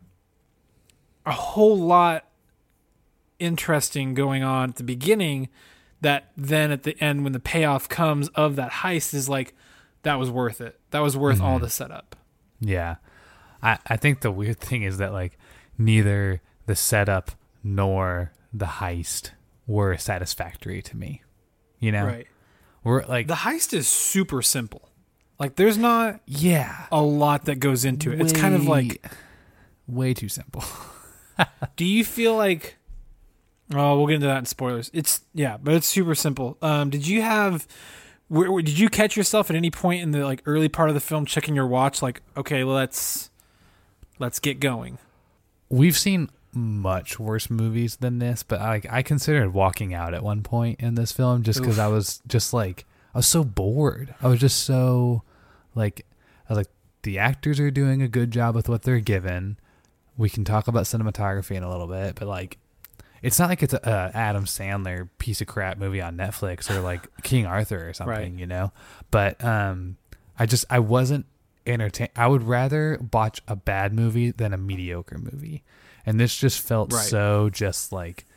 a whole lot interesting going on at the beginning that then at the end, when the payoff comes of that heist, is like, that was worth it. That was worth Mm-hmm. all the setup. Yeah. I, I think the weird thing is that like neither the setup nor the heist were satisfactory to me. You know? Right. We're like The heist is super simple. Like, there's not yeah. a lot that goes into it. It's kind of like, way too simple. do you feel like, oh, we'll get into that in spoilers. It's, yeah, but it's super simple. Um, did you have, where, where- did you catch yourself at any point in the like early part of the film checking your watch? Like, okay, let's, let's get going. We've seen much worse movies than this, but I, I considered walking out at one point in this film just because Oof. I was just like, I was so bored. I was just so like, I was like, the actors are doing a good job with what they're given. We can talk about cinematography in a little bit, but like, it's not like it's a, a Adam Sandler piece of crap movie on Netflix or like King Arthur or something, Right. you know? But um, I just, I wasn't entertained. I would rather watch a bad movie than a mediocre movie. And this just felt Right. so just like,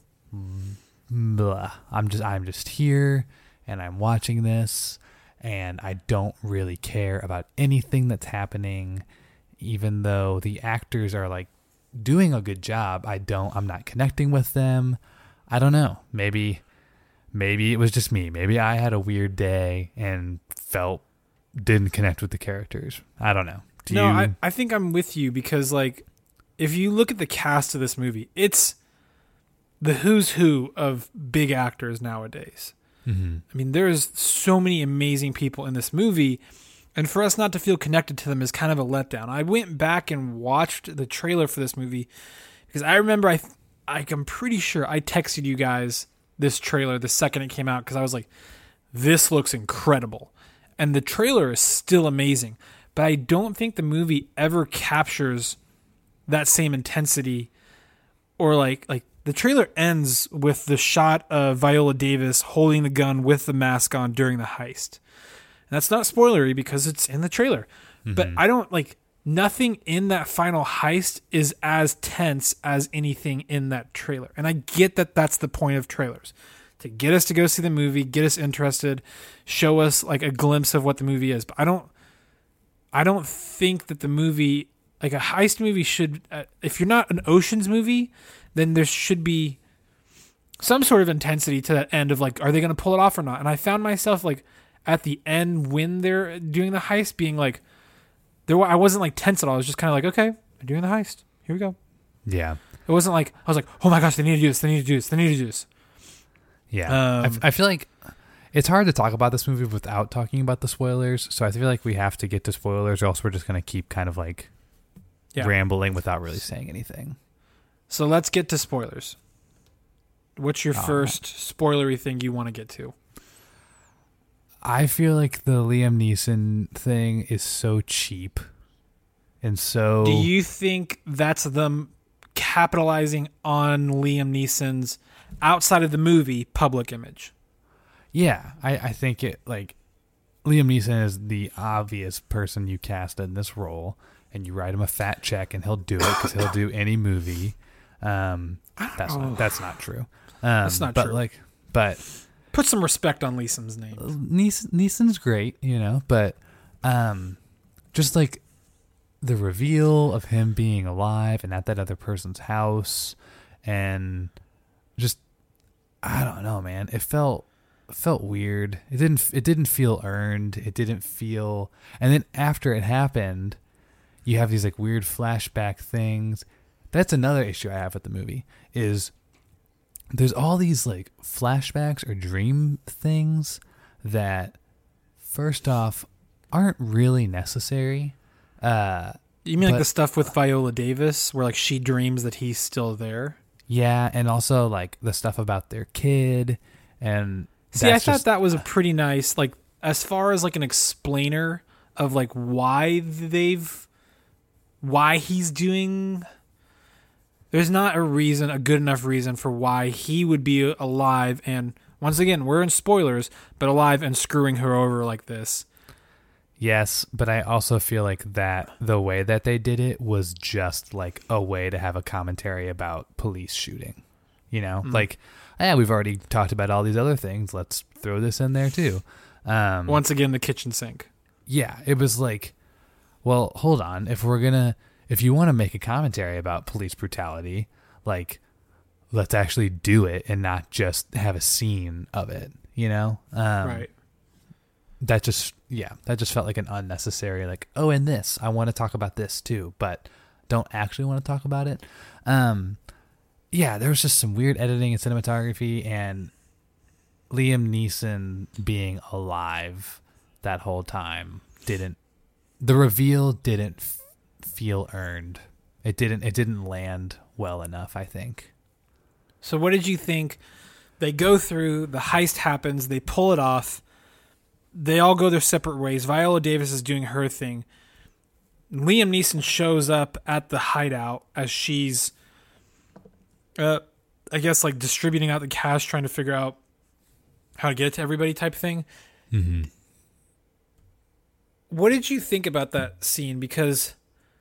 blah. I'm just, I'm just here and I'm watching this and I don't really care about anything that's happening, even though the actors are like doing a good job. I don't, I'm not connecting with them. I don't know. Maybe, maybe it was just me. Maybe I had a weird day and felt, didn't connect with the characters. I don't know. Do no, you? I, I think I'm with you, because like, if you look at the cast of this movie, it's the who's who of big actors nowadays. Mhm. I mean, there's so many amazing people in this movie, and for us not to feel connected to them is kind of a letdown. I went back and watched the trailer for this movie because I remember I, I I'm pretty sure I texted you guys this trailer the second it came out, because I was like, this looks incredible. And the trailer is still amazing, but I don't think the movie ever captures that same intensity, or like like the trailer ends with the shot of Viola Davis holding the gun with the mask on during the heist. And that's not spoilery because it's in the trailer. Mm-hmm. But I don't like, nothing in that final heist is as tense as anything in that trailer. And I get that that's the point of trailers, to get us to go see the movie, get us interested, show us like a glimpse of what the movie is. But I don't I don't think that the movie, like a heist movie should, uh, if you're not an Ocean's movie, then there should be some sort of intensity to that end of like, are they going to pull it off or not? And I found myself like at the end when they're doing the heist being like, there, I wasn't like tense at all. I was just kind of like, okay, they're doing the heist. Here we go. Yeah. It wasn't like, I was like, oh my gosh, they need to do this. They need to do this. They need to do this. Yeah. I f- Um, I feel like it's hard to talk about this movie without talking about the spoilers. So I feel like we have to get to spoilers, or else we're just going to keep kind of like Yeah. rambling without really saying anything. So let's get to spoilers. What's your All first spoilery thing you want to get to? I feel like the Liam Neeson thing is so cheap. And so Do you think that's them capitalizing on Liam Neeson's, outside of the movie, public image? yeah, I, I think it like Liam Neeson is the obvious person you cast in this role, and you write him a fat check and he'll do it because he'll do any movie. Um, that's know. not, that's not true. Um, That's not but true. Like, but Put some respect on Neeson's name. Neeson, Neeson's great, you know, but um, just like the reveal of him being alive and at that other person's house, and just I don't know, man. It felt felt weird. It didn't it didn't feel earned. It didn't feel, and then after it happened, you have these like weird flashback things. That's another issue I have with the movie is there's all these like flashbacks or dream things that first off aren't really necessary. Uh, you mean like but- the stuff with Viola Davis where like she dreams that he's still there? Yeah, and also like the stuff about their kid and See, I that's thought just- that was a pretty nice, like, as far as like an explainer of like why they've, why he's doing. There's not a reason, a good enough reason for why he would be alive, and once again, we're in spoilers, but alive and screwing her over like this. Yes, but I also feel like that the way that they did it was just like a way to have a commentary about police shooting. You know, Mm. like, yeah, we've already talked about all these other things. Let's throw this in there too. Um, Once again, the kitchen sink. yeah, it was like, well, hold on. If we're going to, if you want to make a commentary about police brutality, like, let's actually do it and not just have a scene of it, you know? Um, Right. That just, yeah, that just felt like an unnecessary, like, oh, and this, I want to talk about this too, but don't actually want to talk about it. Um, yeah, there was just some weird editing and cinematography, and Liam Neeson being alive that whole time didn't, the reveal didn't f- feel earned. It didn't, it didn't land well enough, I think. So what did you think? They go through, the heist happens, they pull it off. They all go their separate ways. Viola Davis is doing her thing. Liam Neeson shows up at the hideout as she's, uh, I guess, like distributing out the cash, trying to figure out how to get it to everybody type thing. Mm-hmm. What did you think about that scene? Because,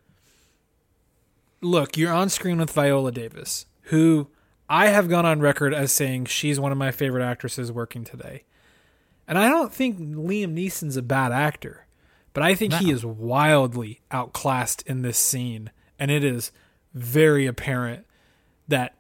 look, you're on screen with Viola Davis, who I have gone on record as saying she's one of my favorite actresses working today. And I don't think Liam Neeson's a bad actor, but I think No. he is wildly outclassed in this scene. And it is very apparent that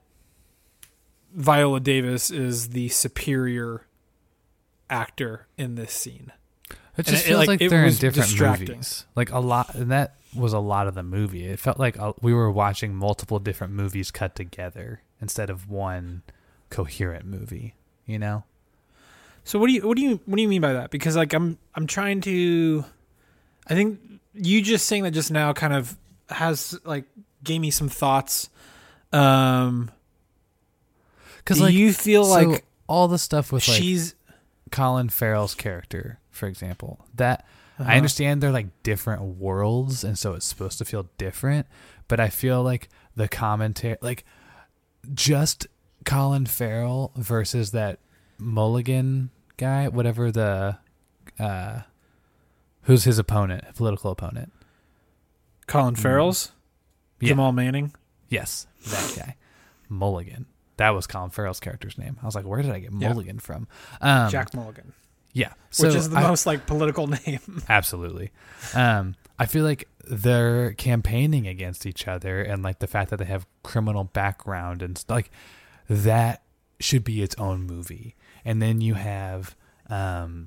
Viola Davis is the superior actor in this scene. It And just it- feels like, like it they're in was different distracting. movies. Like a lot, and that was a lot of the movie. It felt like uh, we were watching multiple different movies cut together instead of one coherent movie. You know? So what do you what do you what do you mean by that? Because like I'm I'm trying to, I think you just saying that just now kind of has like gave me some thoughts. Um, Because do like you feel so like all the stuff with like she's Colin Farrell's character, for example, that Uh-huh. I understand they're like different worlds, and so it's supposed to feel different. But I feel like the commentary, like just Colin Farrell versus that Mulligan guy, whatever the, uh, who's his opponent, political opponent? Colin Farrell's Yeah. Jamal Manning. Yes, that guy, Mulligan. That was Colin Farrell's character's name. I was like, where did I get Yeah. Mulligan from? Um, Jack Mulligan, yeah, which so is the I- most like political name. Absolutely. Um, I feel like they're campaigning against each other, and like the fact that they have criminal background and st- like that should be its own movie. And then you have um,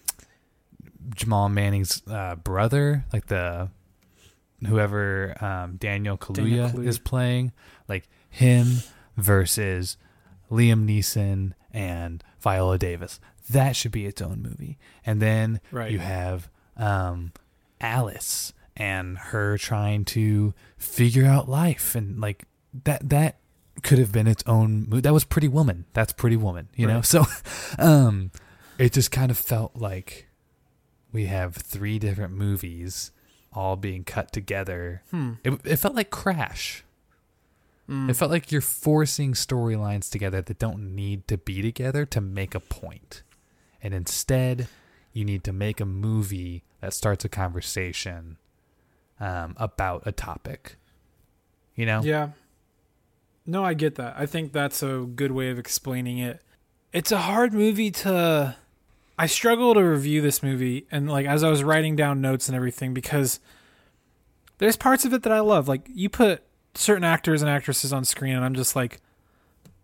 Jamal Manning's uh, brother, like the whoever um, Daniel Kaluuya, Daniel Kaluuya. is playing, like him versus Liam Neeson and Viola Davis. That should be its own movie. And then Right. you have um, Alice and her trying to figure out life, and like that that could have been its own movie. That was Pretty Woman. That's Pretty Woman, you know? Right. So um, it just kind of felt like we have three different movies all being cut together. Hmm. It, it felt like Crash. Mm. It felt like you're forcing storylines together that don't need to be together to make a point. And instead, you need to make a movie that starts a conversation um, about a topic. You know? Yeah. No, I get that. I think that's a good way of explaining it. It's a hard movie to... I struggle to review this movie, and like as I was writing down notes and everything, because there's parts of it that I love. Like, you put certain actors and actresses on screen, and I'm just like,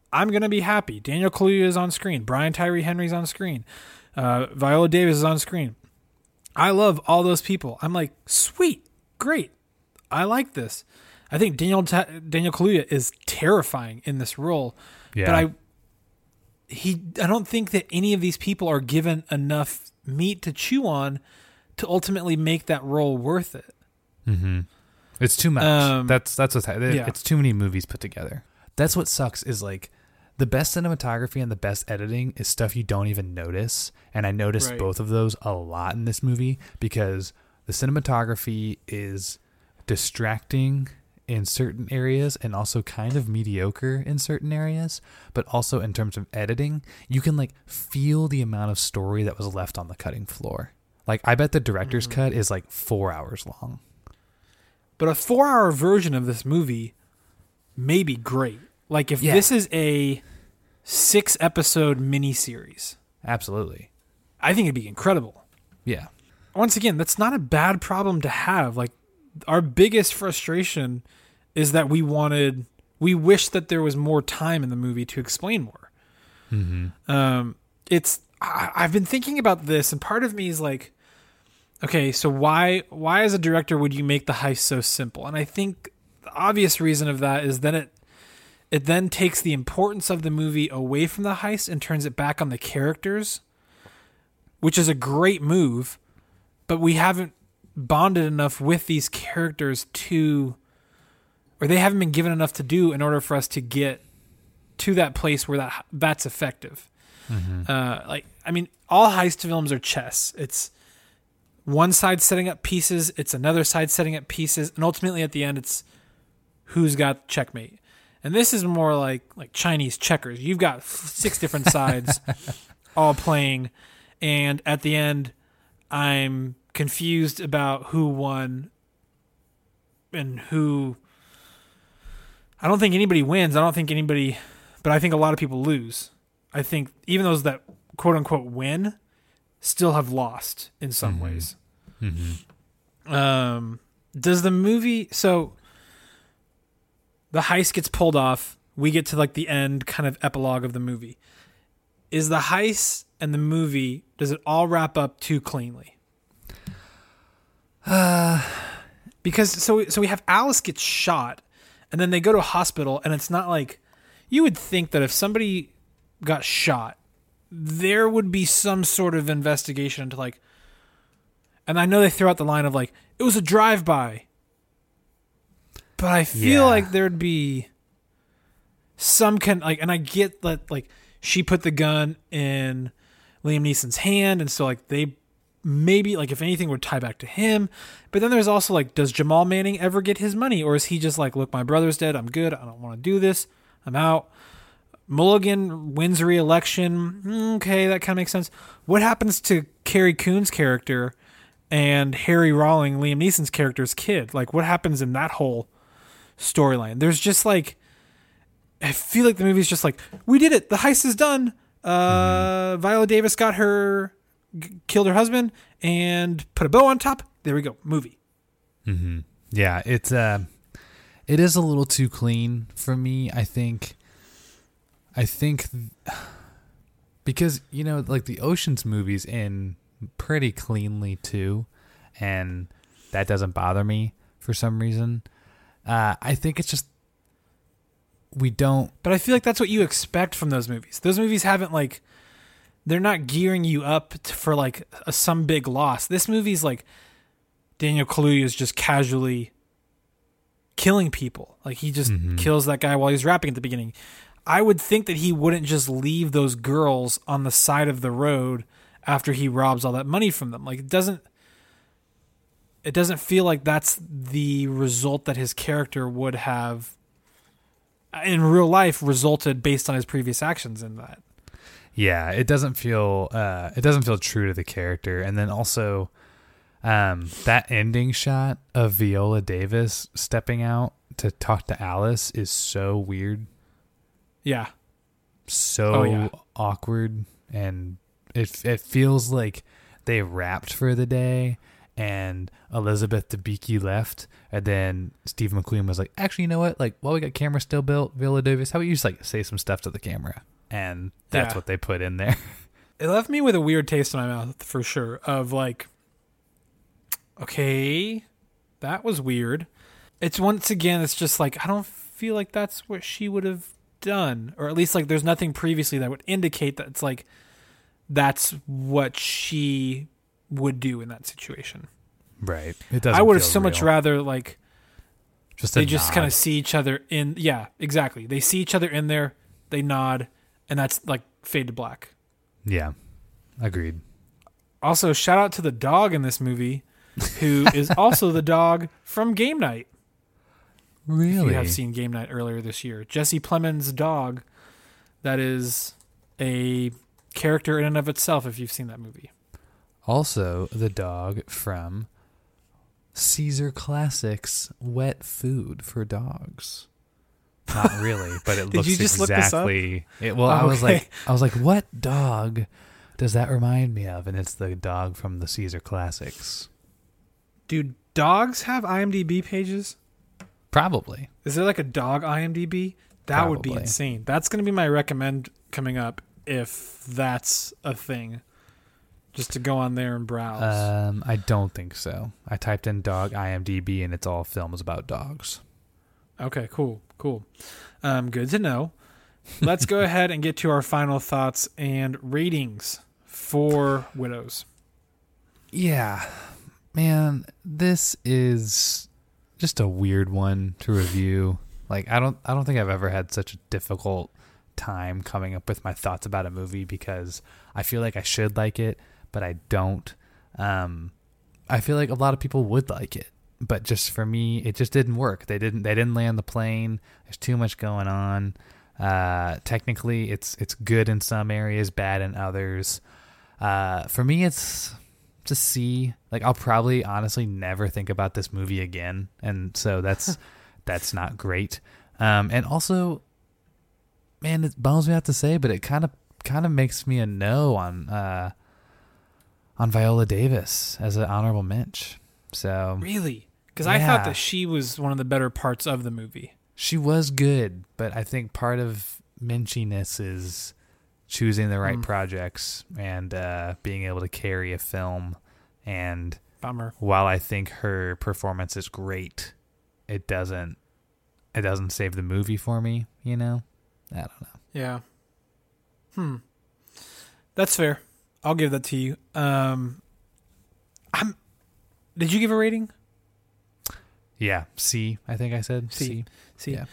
I'm gonna be happy. Daniel Kaluuya is on screen. Brian Tyree Henry's on screen. Uh, Viola Davis is on screen. I love all those people. I'm like, sweet, great. I like this. I think Daniel Ta- Daniel Kaluuya is terrifying in this role, Yeah. but I he I don't think that any of these people are given enough meat to chew on to ultimately make that role worth it. Mm-hmm. It's too much. Um, that's that's what's it, yeah. it's too many movies put together. That's what sucks. Is like the best cinematography and the best editing is stuff you don't even notice, and I noticed Right. both of those a lot in this movie because the cinematography is distracting in certain areas and also kind of mediocre in certain areas, but also in terms of editing, you can like feel the amount of story that was left on the cutting floor. Like I bet the director's Mhm. cut is like four hours long. But a four-hour version of this movie may be great. Like if Yeah. this is a six-episode miniseries, Absolutely. I think it'd be incredible. Yeah. Once again, that's not a bad problem to have. Like our biggest frustration is that we wanted, we wish that there was more time in the movie to explain more. Mm-hmm. Um, it's I, I've been thinking about this, and part of me is like, okay, so why why as a director would you make the heist so simple? And I think the obvious reason of that is that it it then takes the importance of the movie away from the heist and turns it back on the characters, which is a great move, but we haven't bonded enough with these characters to, or they haven't been given enough to do in order for us to get to that place where that that's effective. Mm-hmm. Uh, like, I mean, all heist films are chess. It's one side setting up pieces, it's another side setting up pieces, and ultimately at the end, it's who's got checkmate. And this is more like like Chinese checkers. You've got six different sides all playing, and at the end, I'm confused about who won and who. I don't think anybody wins. I don't think anybody, but I think a lot of people lose. I think even those that quote unquote win still have lost in some Mm-hmm. ways. Mm-hmm. Um, does the movie, so the heist gets pulled off. We get to like the end kind of epilogue of the movie. Is the heist and the movie, does it all wrap up too cleanly? Uh, Because so so we have Alice gets shot, and then they go to a hospital, and it's not like, you would think that if somebody got shot, there would be some sort of investigation into like, and I know they throw out the line of like, it was a drive-by, but I feel Yeah. like there'd be some kind, like, and I get that like she put the gun in Liam Neeson's hand, and so like they maybe like if anything would tie back to him. But then there's also like, does Jamal Manning ever get his money, or is he just like, look, my brother's dead, I'm good, I don't want to do this, I'm out. Mulligan wins re-election. Mm, Okay, that kind of makes sense. What happens to Carrie Coon's character and Harry Rawling, Liam Neeson's character's kid? Like, what happens in that whole storyline? There's just like, I feel like the movie's just like, we did it. The heist is done. Uh, Mm-hmm. Viola Davis got her, g- killed her husband, and put a bow on top. There we go. Movie. Mm-hmm. Yeah, it's uh, it is a little too clean for me. I think. I think th- because you know, like the Ocean's movies end pretty cleanly too, and that doesn't bother me for some reason. Uh, I think it's just we don't. But I feel like that's what you expect from those movies. Those movies haven't like, they're not gearing you up to, for like a, some big loss. This movie's like Daniel Kaluuya is just casually killing people. Like he just Mhm. kills that guy while he's rapping at the beginning. I would think that he wouldn't just leave those girls on the side of the road after he robs all that money from them. Like it doesn't it doesn't feel like that's the result that his character would have in real life resulted based on his previous actions in that. Yeah, it doesn't feel. Uh, it doesn't feel true to the character, and then also, um, that ending shot of Viola Davis stepping out to talk to Alice is so weird. Yeah. So Oh, yeah. awkward, and it it feels like they wrapped for the day and Elizabeth Debicki left, and then Steve McQueen was like, actually, you know what? Like, while we got cameras still built, Viola Davis, how about you just like say some stuff to the camera? And that's Yeah. what they put in there. It left me with a weird taste in my mouth for sure of like, okay, that was weird. It's once again, it's just like, I don't feel like that's what she would have done, or at least like there's nothing previously that would indicate that it's like, that's what she would do in that situation. Right. It doesn't I would have feel so much real. rather like Just a they just nod. kind of see each other in. Yeah, exactly. They see each other in there. They nod, and that's like fade to black. Yeah. Agreed. Also, shout out to the dog in this movie, who is also the dog from Game Night. Really? If you have seen Game Night earlier this year, Jesse Plemons' dog. That is a character in and of itself. If you've seen that movie. Also, the dog from Caesar Classics Wet Food for Dogs. Not really, but it Did looks you just look this up? exactly. It, well, I was Okay. like, I was like, what dog does that remind me of? And it's the dog from the Caesar Classics. Do dogs have IMDb pages? Probably. Is there like a dog IMDb? That would be Probably. insane. That's going to be my recommend coming up if that's a thing. Just to go on there and browse. Um, I don't think so. I typed in dog IMDb and it's all films about dogs. Okay, cool, cool. Um, good to know. Let's go ahead and get to our final thoughts and ratings for Widows. Yeah, man, this is just a weird one to review. Like, I don't, I don't think I've ever had such a difficult time coming up with my thoughts about a movie because I feel like I should like it, but I don't. Um, I feel like a lot of people would like it, but just for me, it just didn't work. They didn't, they didn't land the plane. There's too much going on. Uh, technically, it's it's good in some areas, bad in others. Uh, for me, it's to see. Like, I'll probably honestly never think about this movie again, and so that's that's not great. Um, and also, man, it bums me out to say, but it kind of kind of makes me a no on uh, on Viola Davis as an honorable mensch. So Really? Because I Yeah. thought that she was one of the better parts of the movie. she was good, but I think part of minchiness is choosing the right Mm. projects and uh, being able to carry a film. And Bummer. while I think her performance is great, it doesn't it doesn't save the movie for me. You know, I don't know. Yeah. Hmm. That's fair. I'll give that to you. Um, I'm. Did you give a rating? Yeah, C. I think I said C. C. See, Yeah.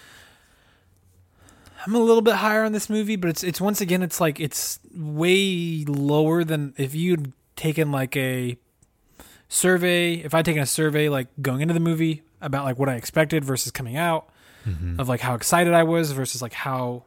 I'm a little bit higher on this movie, but it's it's once again it's like it's way lower than if you'd taken like a survey. If I'd taken a survey like going into the movie about like what I expected versus coming out, Mm-hmm. of like how excited I was versus like how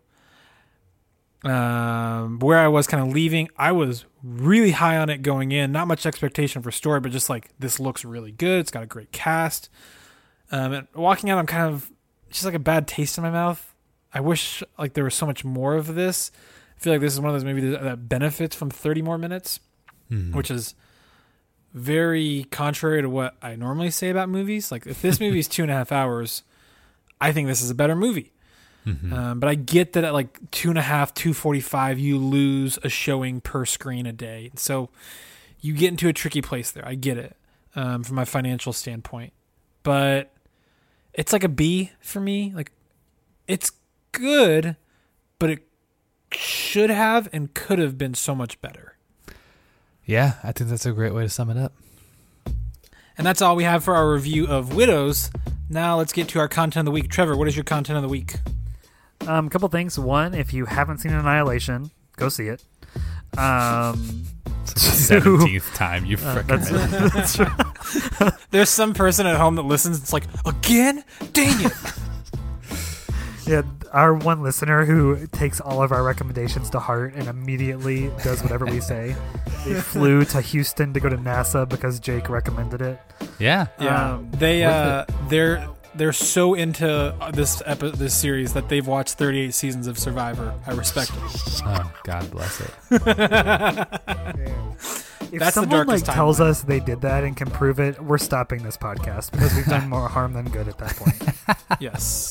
um, where I was kind of leaving. I was really high on it going in. Not much expectation for story, but just like this looks really good. It's got a great cast. Um, and walking out, I'm kind of just like a bad taste in my mouth. I wish like there was so much more of this. I feel like this is one of those movies that, that benefits from thirty more minutes, Mhm. which is very contrary to what I normally say about movies. Like if this movie is two and a half hours, I think this is a better movie. Mhm. Um, but I get that at like two and a half, two forty-five, you lose a showing per screen a day. So you get into a tricky place there. I get it um, from my financial standpoint, but it's like a B for me. Like it's good, but it should have and could have been so much better. Yeah, I think that's a great way to sum it up. And that's all we have for our review of Widows. Now let's get to our content of the week. Trevor, what is your content of the week? Um, a couple things. One, if you haven't seen Annihilation, go see it. Um, It's the seventeenth time you've uh, recommended. that's, that's right. There's some person at home that listens. It's like, again? Dang it. Yeah, our one listener who takes all of our recommendations to heart and immediately does whatever we say. They flew to Houston to go to NASA because Jake recommended it. Yeah. Yeah, Um, they worth uh, they're they're so into this epi- this series that they've watched thirty-eight seasons of Survivor. I respect it. Oh, God bless it. If That's the someone like darkest tells timeline. us they did that and can prove it, we're stopping this podcast because we've done more harm than good at that point.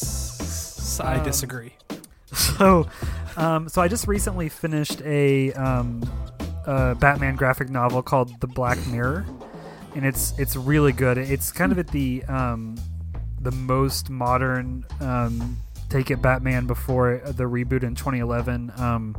Yes, I Um, disagree. So, um, so I just recently finished a, um, a Batman graphic novel called The Black Mirror, and it's it's really good. It's kind of at the um, the most modern um, take at Batman before the reboot in twenty eleven. Um,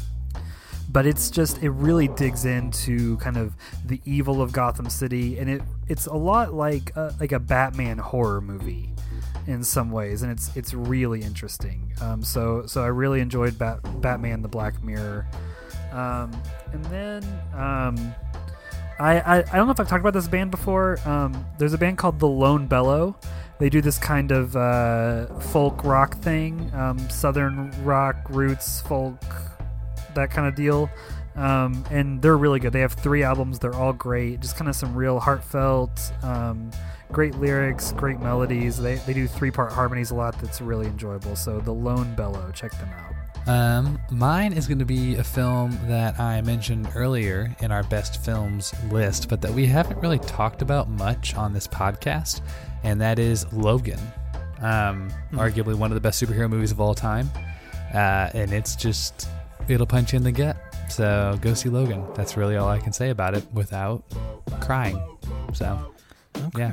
but it's just it really digs into kind of the evil of Gotham City, and it it's a lot like a, like a Batman horror movie in some ways, and it's it's really interesting. Um, so so I really enjoyed Bat, Batman: The Black Mirror, um, and then um, I, I I don't know if I've talked about this band before. Um, there's a band called The Lone Bellow. They do this kind of uh, folk rock thing, um, southern rock roots folk, that kind of deal. Um, and they're really good. They have three albums. They're all great. Just kind of some real heartfelt, um, great lyrics, great melodies. They, they do three-part harmonies a lot that's really enjoyable. So The Lone Bellow, check them out. Um, mine is going to be a film that I mentioned earlier in our best films list, but that we haven't really talked about much on this podcast, and that is Logan. Um, mm-hmm. Arguably one of the best superhero movies of all time. Uh, and it's just, it'll punch you in the gut. So go see Logan. That's really all I can say about it without crying. So, Okay.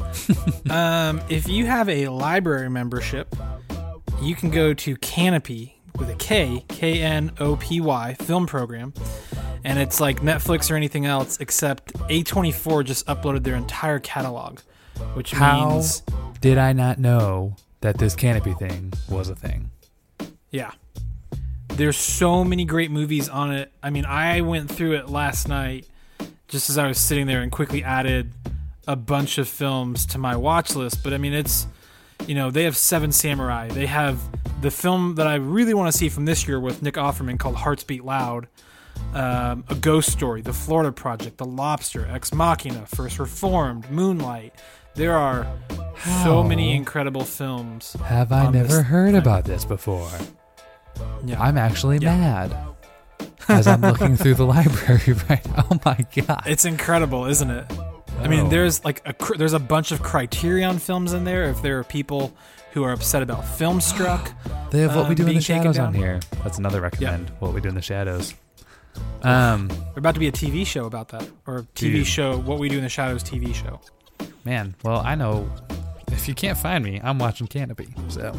yeah. um, if you have a library membership, you can go to Canopy with a K, K N O P Y, film program. And it's like Netflix or anything else, except A twenty-four just uploaded their entire catalog, which How means... did I not know that this Canopy thing was a thing? Yeah. There's so many great movies on it. I mean, I went through it last night just as I was sitting there and quickly added a bunch of films to my watch list. But I mean, it's, you know, they have Seven Samurai. They have the film that I really want to see from this year with Nick Offerman called Hearts Beat Loud. Um, A Ghost Story, The Florida Project, The Lobster, Ex Machina, First Reformed, Moonlight. There are How so many incredible films. Have I on never this heard thing. about this before? Yeah. I'm actually Yeah. mad as I'm looking through the library right now. Oh my god. It's incredible, isn't it? I mean, Oh. there's like a cr- there's a bunch of Criterion films in there. If there are people who are upset about Filmstruck, They have What um, We Do in being the taken Shadows on down. here. That's another recommend. What We Do in the Shadows. Um, There's about to be a T V show about that, or a T V Dude. show, What We Do in the Shadows T V show. man, well, I know if you can't find me, I'm watching Canopy. So,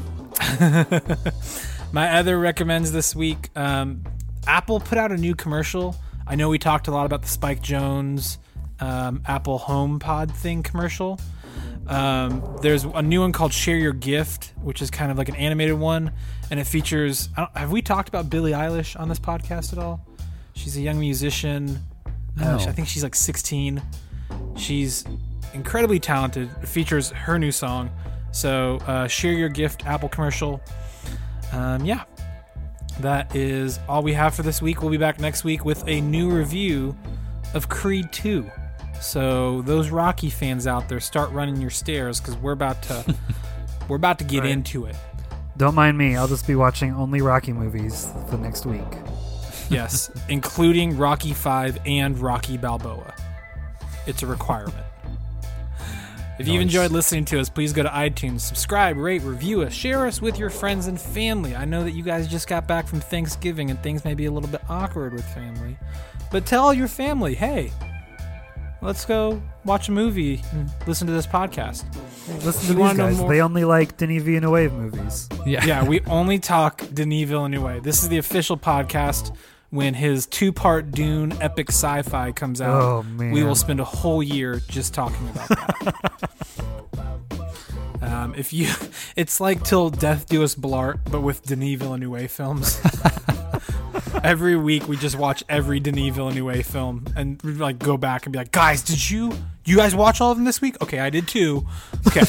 My other recommends this week, um, Apple put out a new commercial. I know we talked a lot about the Spike Jonze um, Apple HomePod thing commercial. Um, there's a new one called Share Your Gift, which is kind of like an animated one, and it features... I don't, have we talked about Billie Eilish on this podcast at all? She's a young musician. No. Uh, I think she's like sixteen. She's incredibly talented. It features her new song. So uh, Share Your Gift Apple commercial. Um, yeah, that is all we have for this week. We'll be back next week with a new review of Creed two. So those Rocky fans out there, start running your stairs because we're about to we're about to get Right. into it. Don't mind me. I'll just be watching only Rocky movies for next week. Yes, including Rocky five and Rocky Balboa. It's a requirement. If you've Nice. enjoyed listening to us, please go to iTunes, subscribe, rate, review us, share us with your friends and family. I know that you guys just got back from Thanksgiving and things may be a little bit awkward with family, but tell your family, hey, let's go watch a movie and listen to this podcast. Listen You to wanna these know guys. more? They only like Denis Villeneuve movies. yeah. Yeah, we only talk Denis Villeneuve. This is the official podcast. When his two-part Dune epic sci-fi comes out, Oh, man. we will spend a whole year just talking about that. um, if you, it's like Till Death Do Us Blart, but with Denis Villeneuve films. Every week we just watch every Denis Villeneuve film and we like go back and be like, guys, did you, you guys watch all of them this week? Okay, I did too. Okay.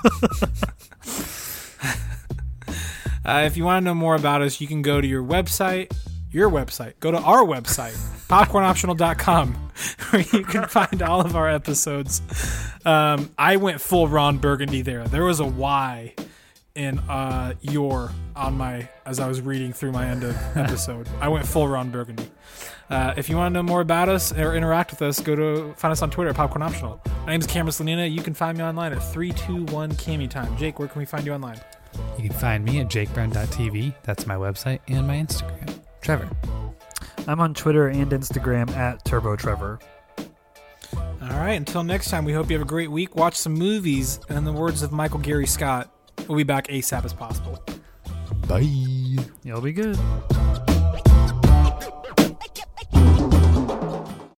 uh, if you want to know more about us, you can go to your website. Your website. Go to our website, popcorn optional dot com, where you can find all of our episodes. Um, I went full Ron Burgundy there. There was a Y in uh, your on my as I was reading through my end of episode. I went full Ron Burgundy. Uh, if you want to know more about us or interact with us, go to find us on Twitter at Popcorn Optional. My name is Cameron Slanina. You can find me online at three two one Cammy Time. Jake, where can we find you online? You can find me at jake brown dot t v. That's my website and my Instagram. Trevor. I'm on Twitter and Instagram at TurboTrevor. All right, until next time, we hope you have a great week. Watch some movies, and in the words of Michael Gary Scott, we'll be back ASAP as possible. Bye. You'll be good.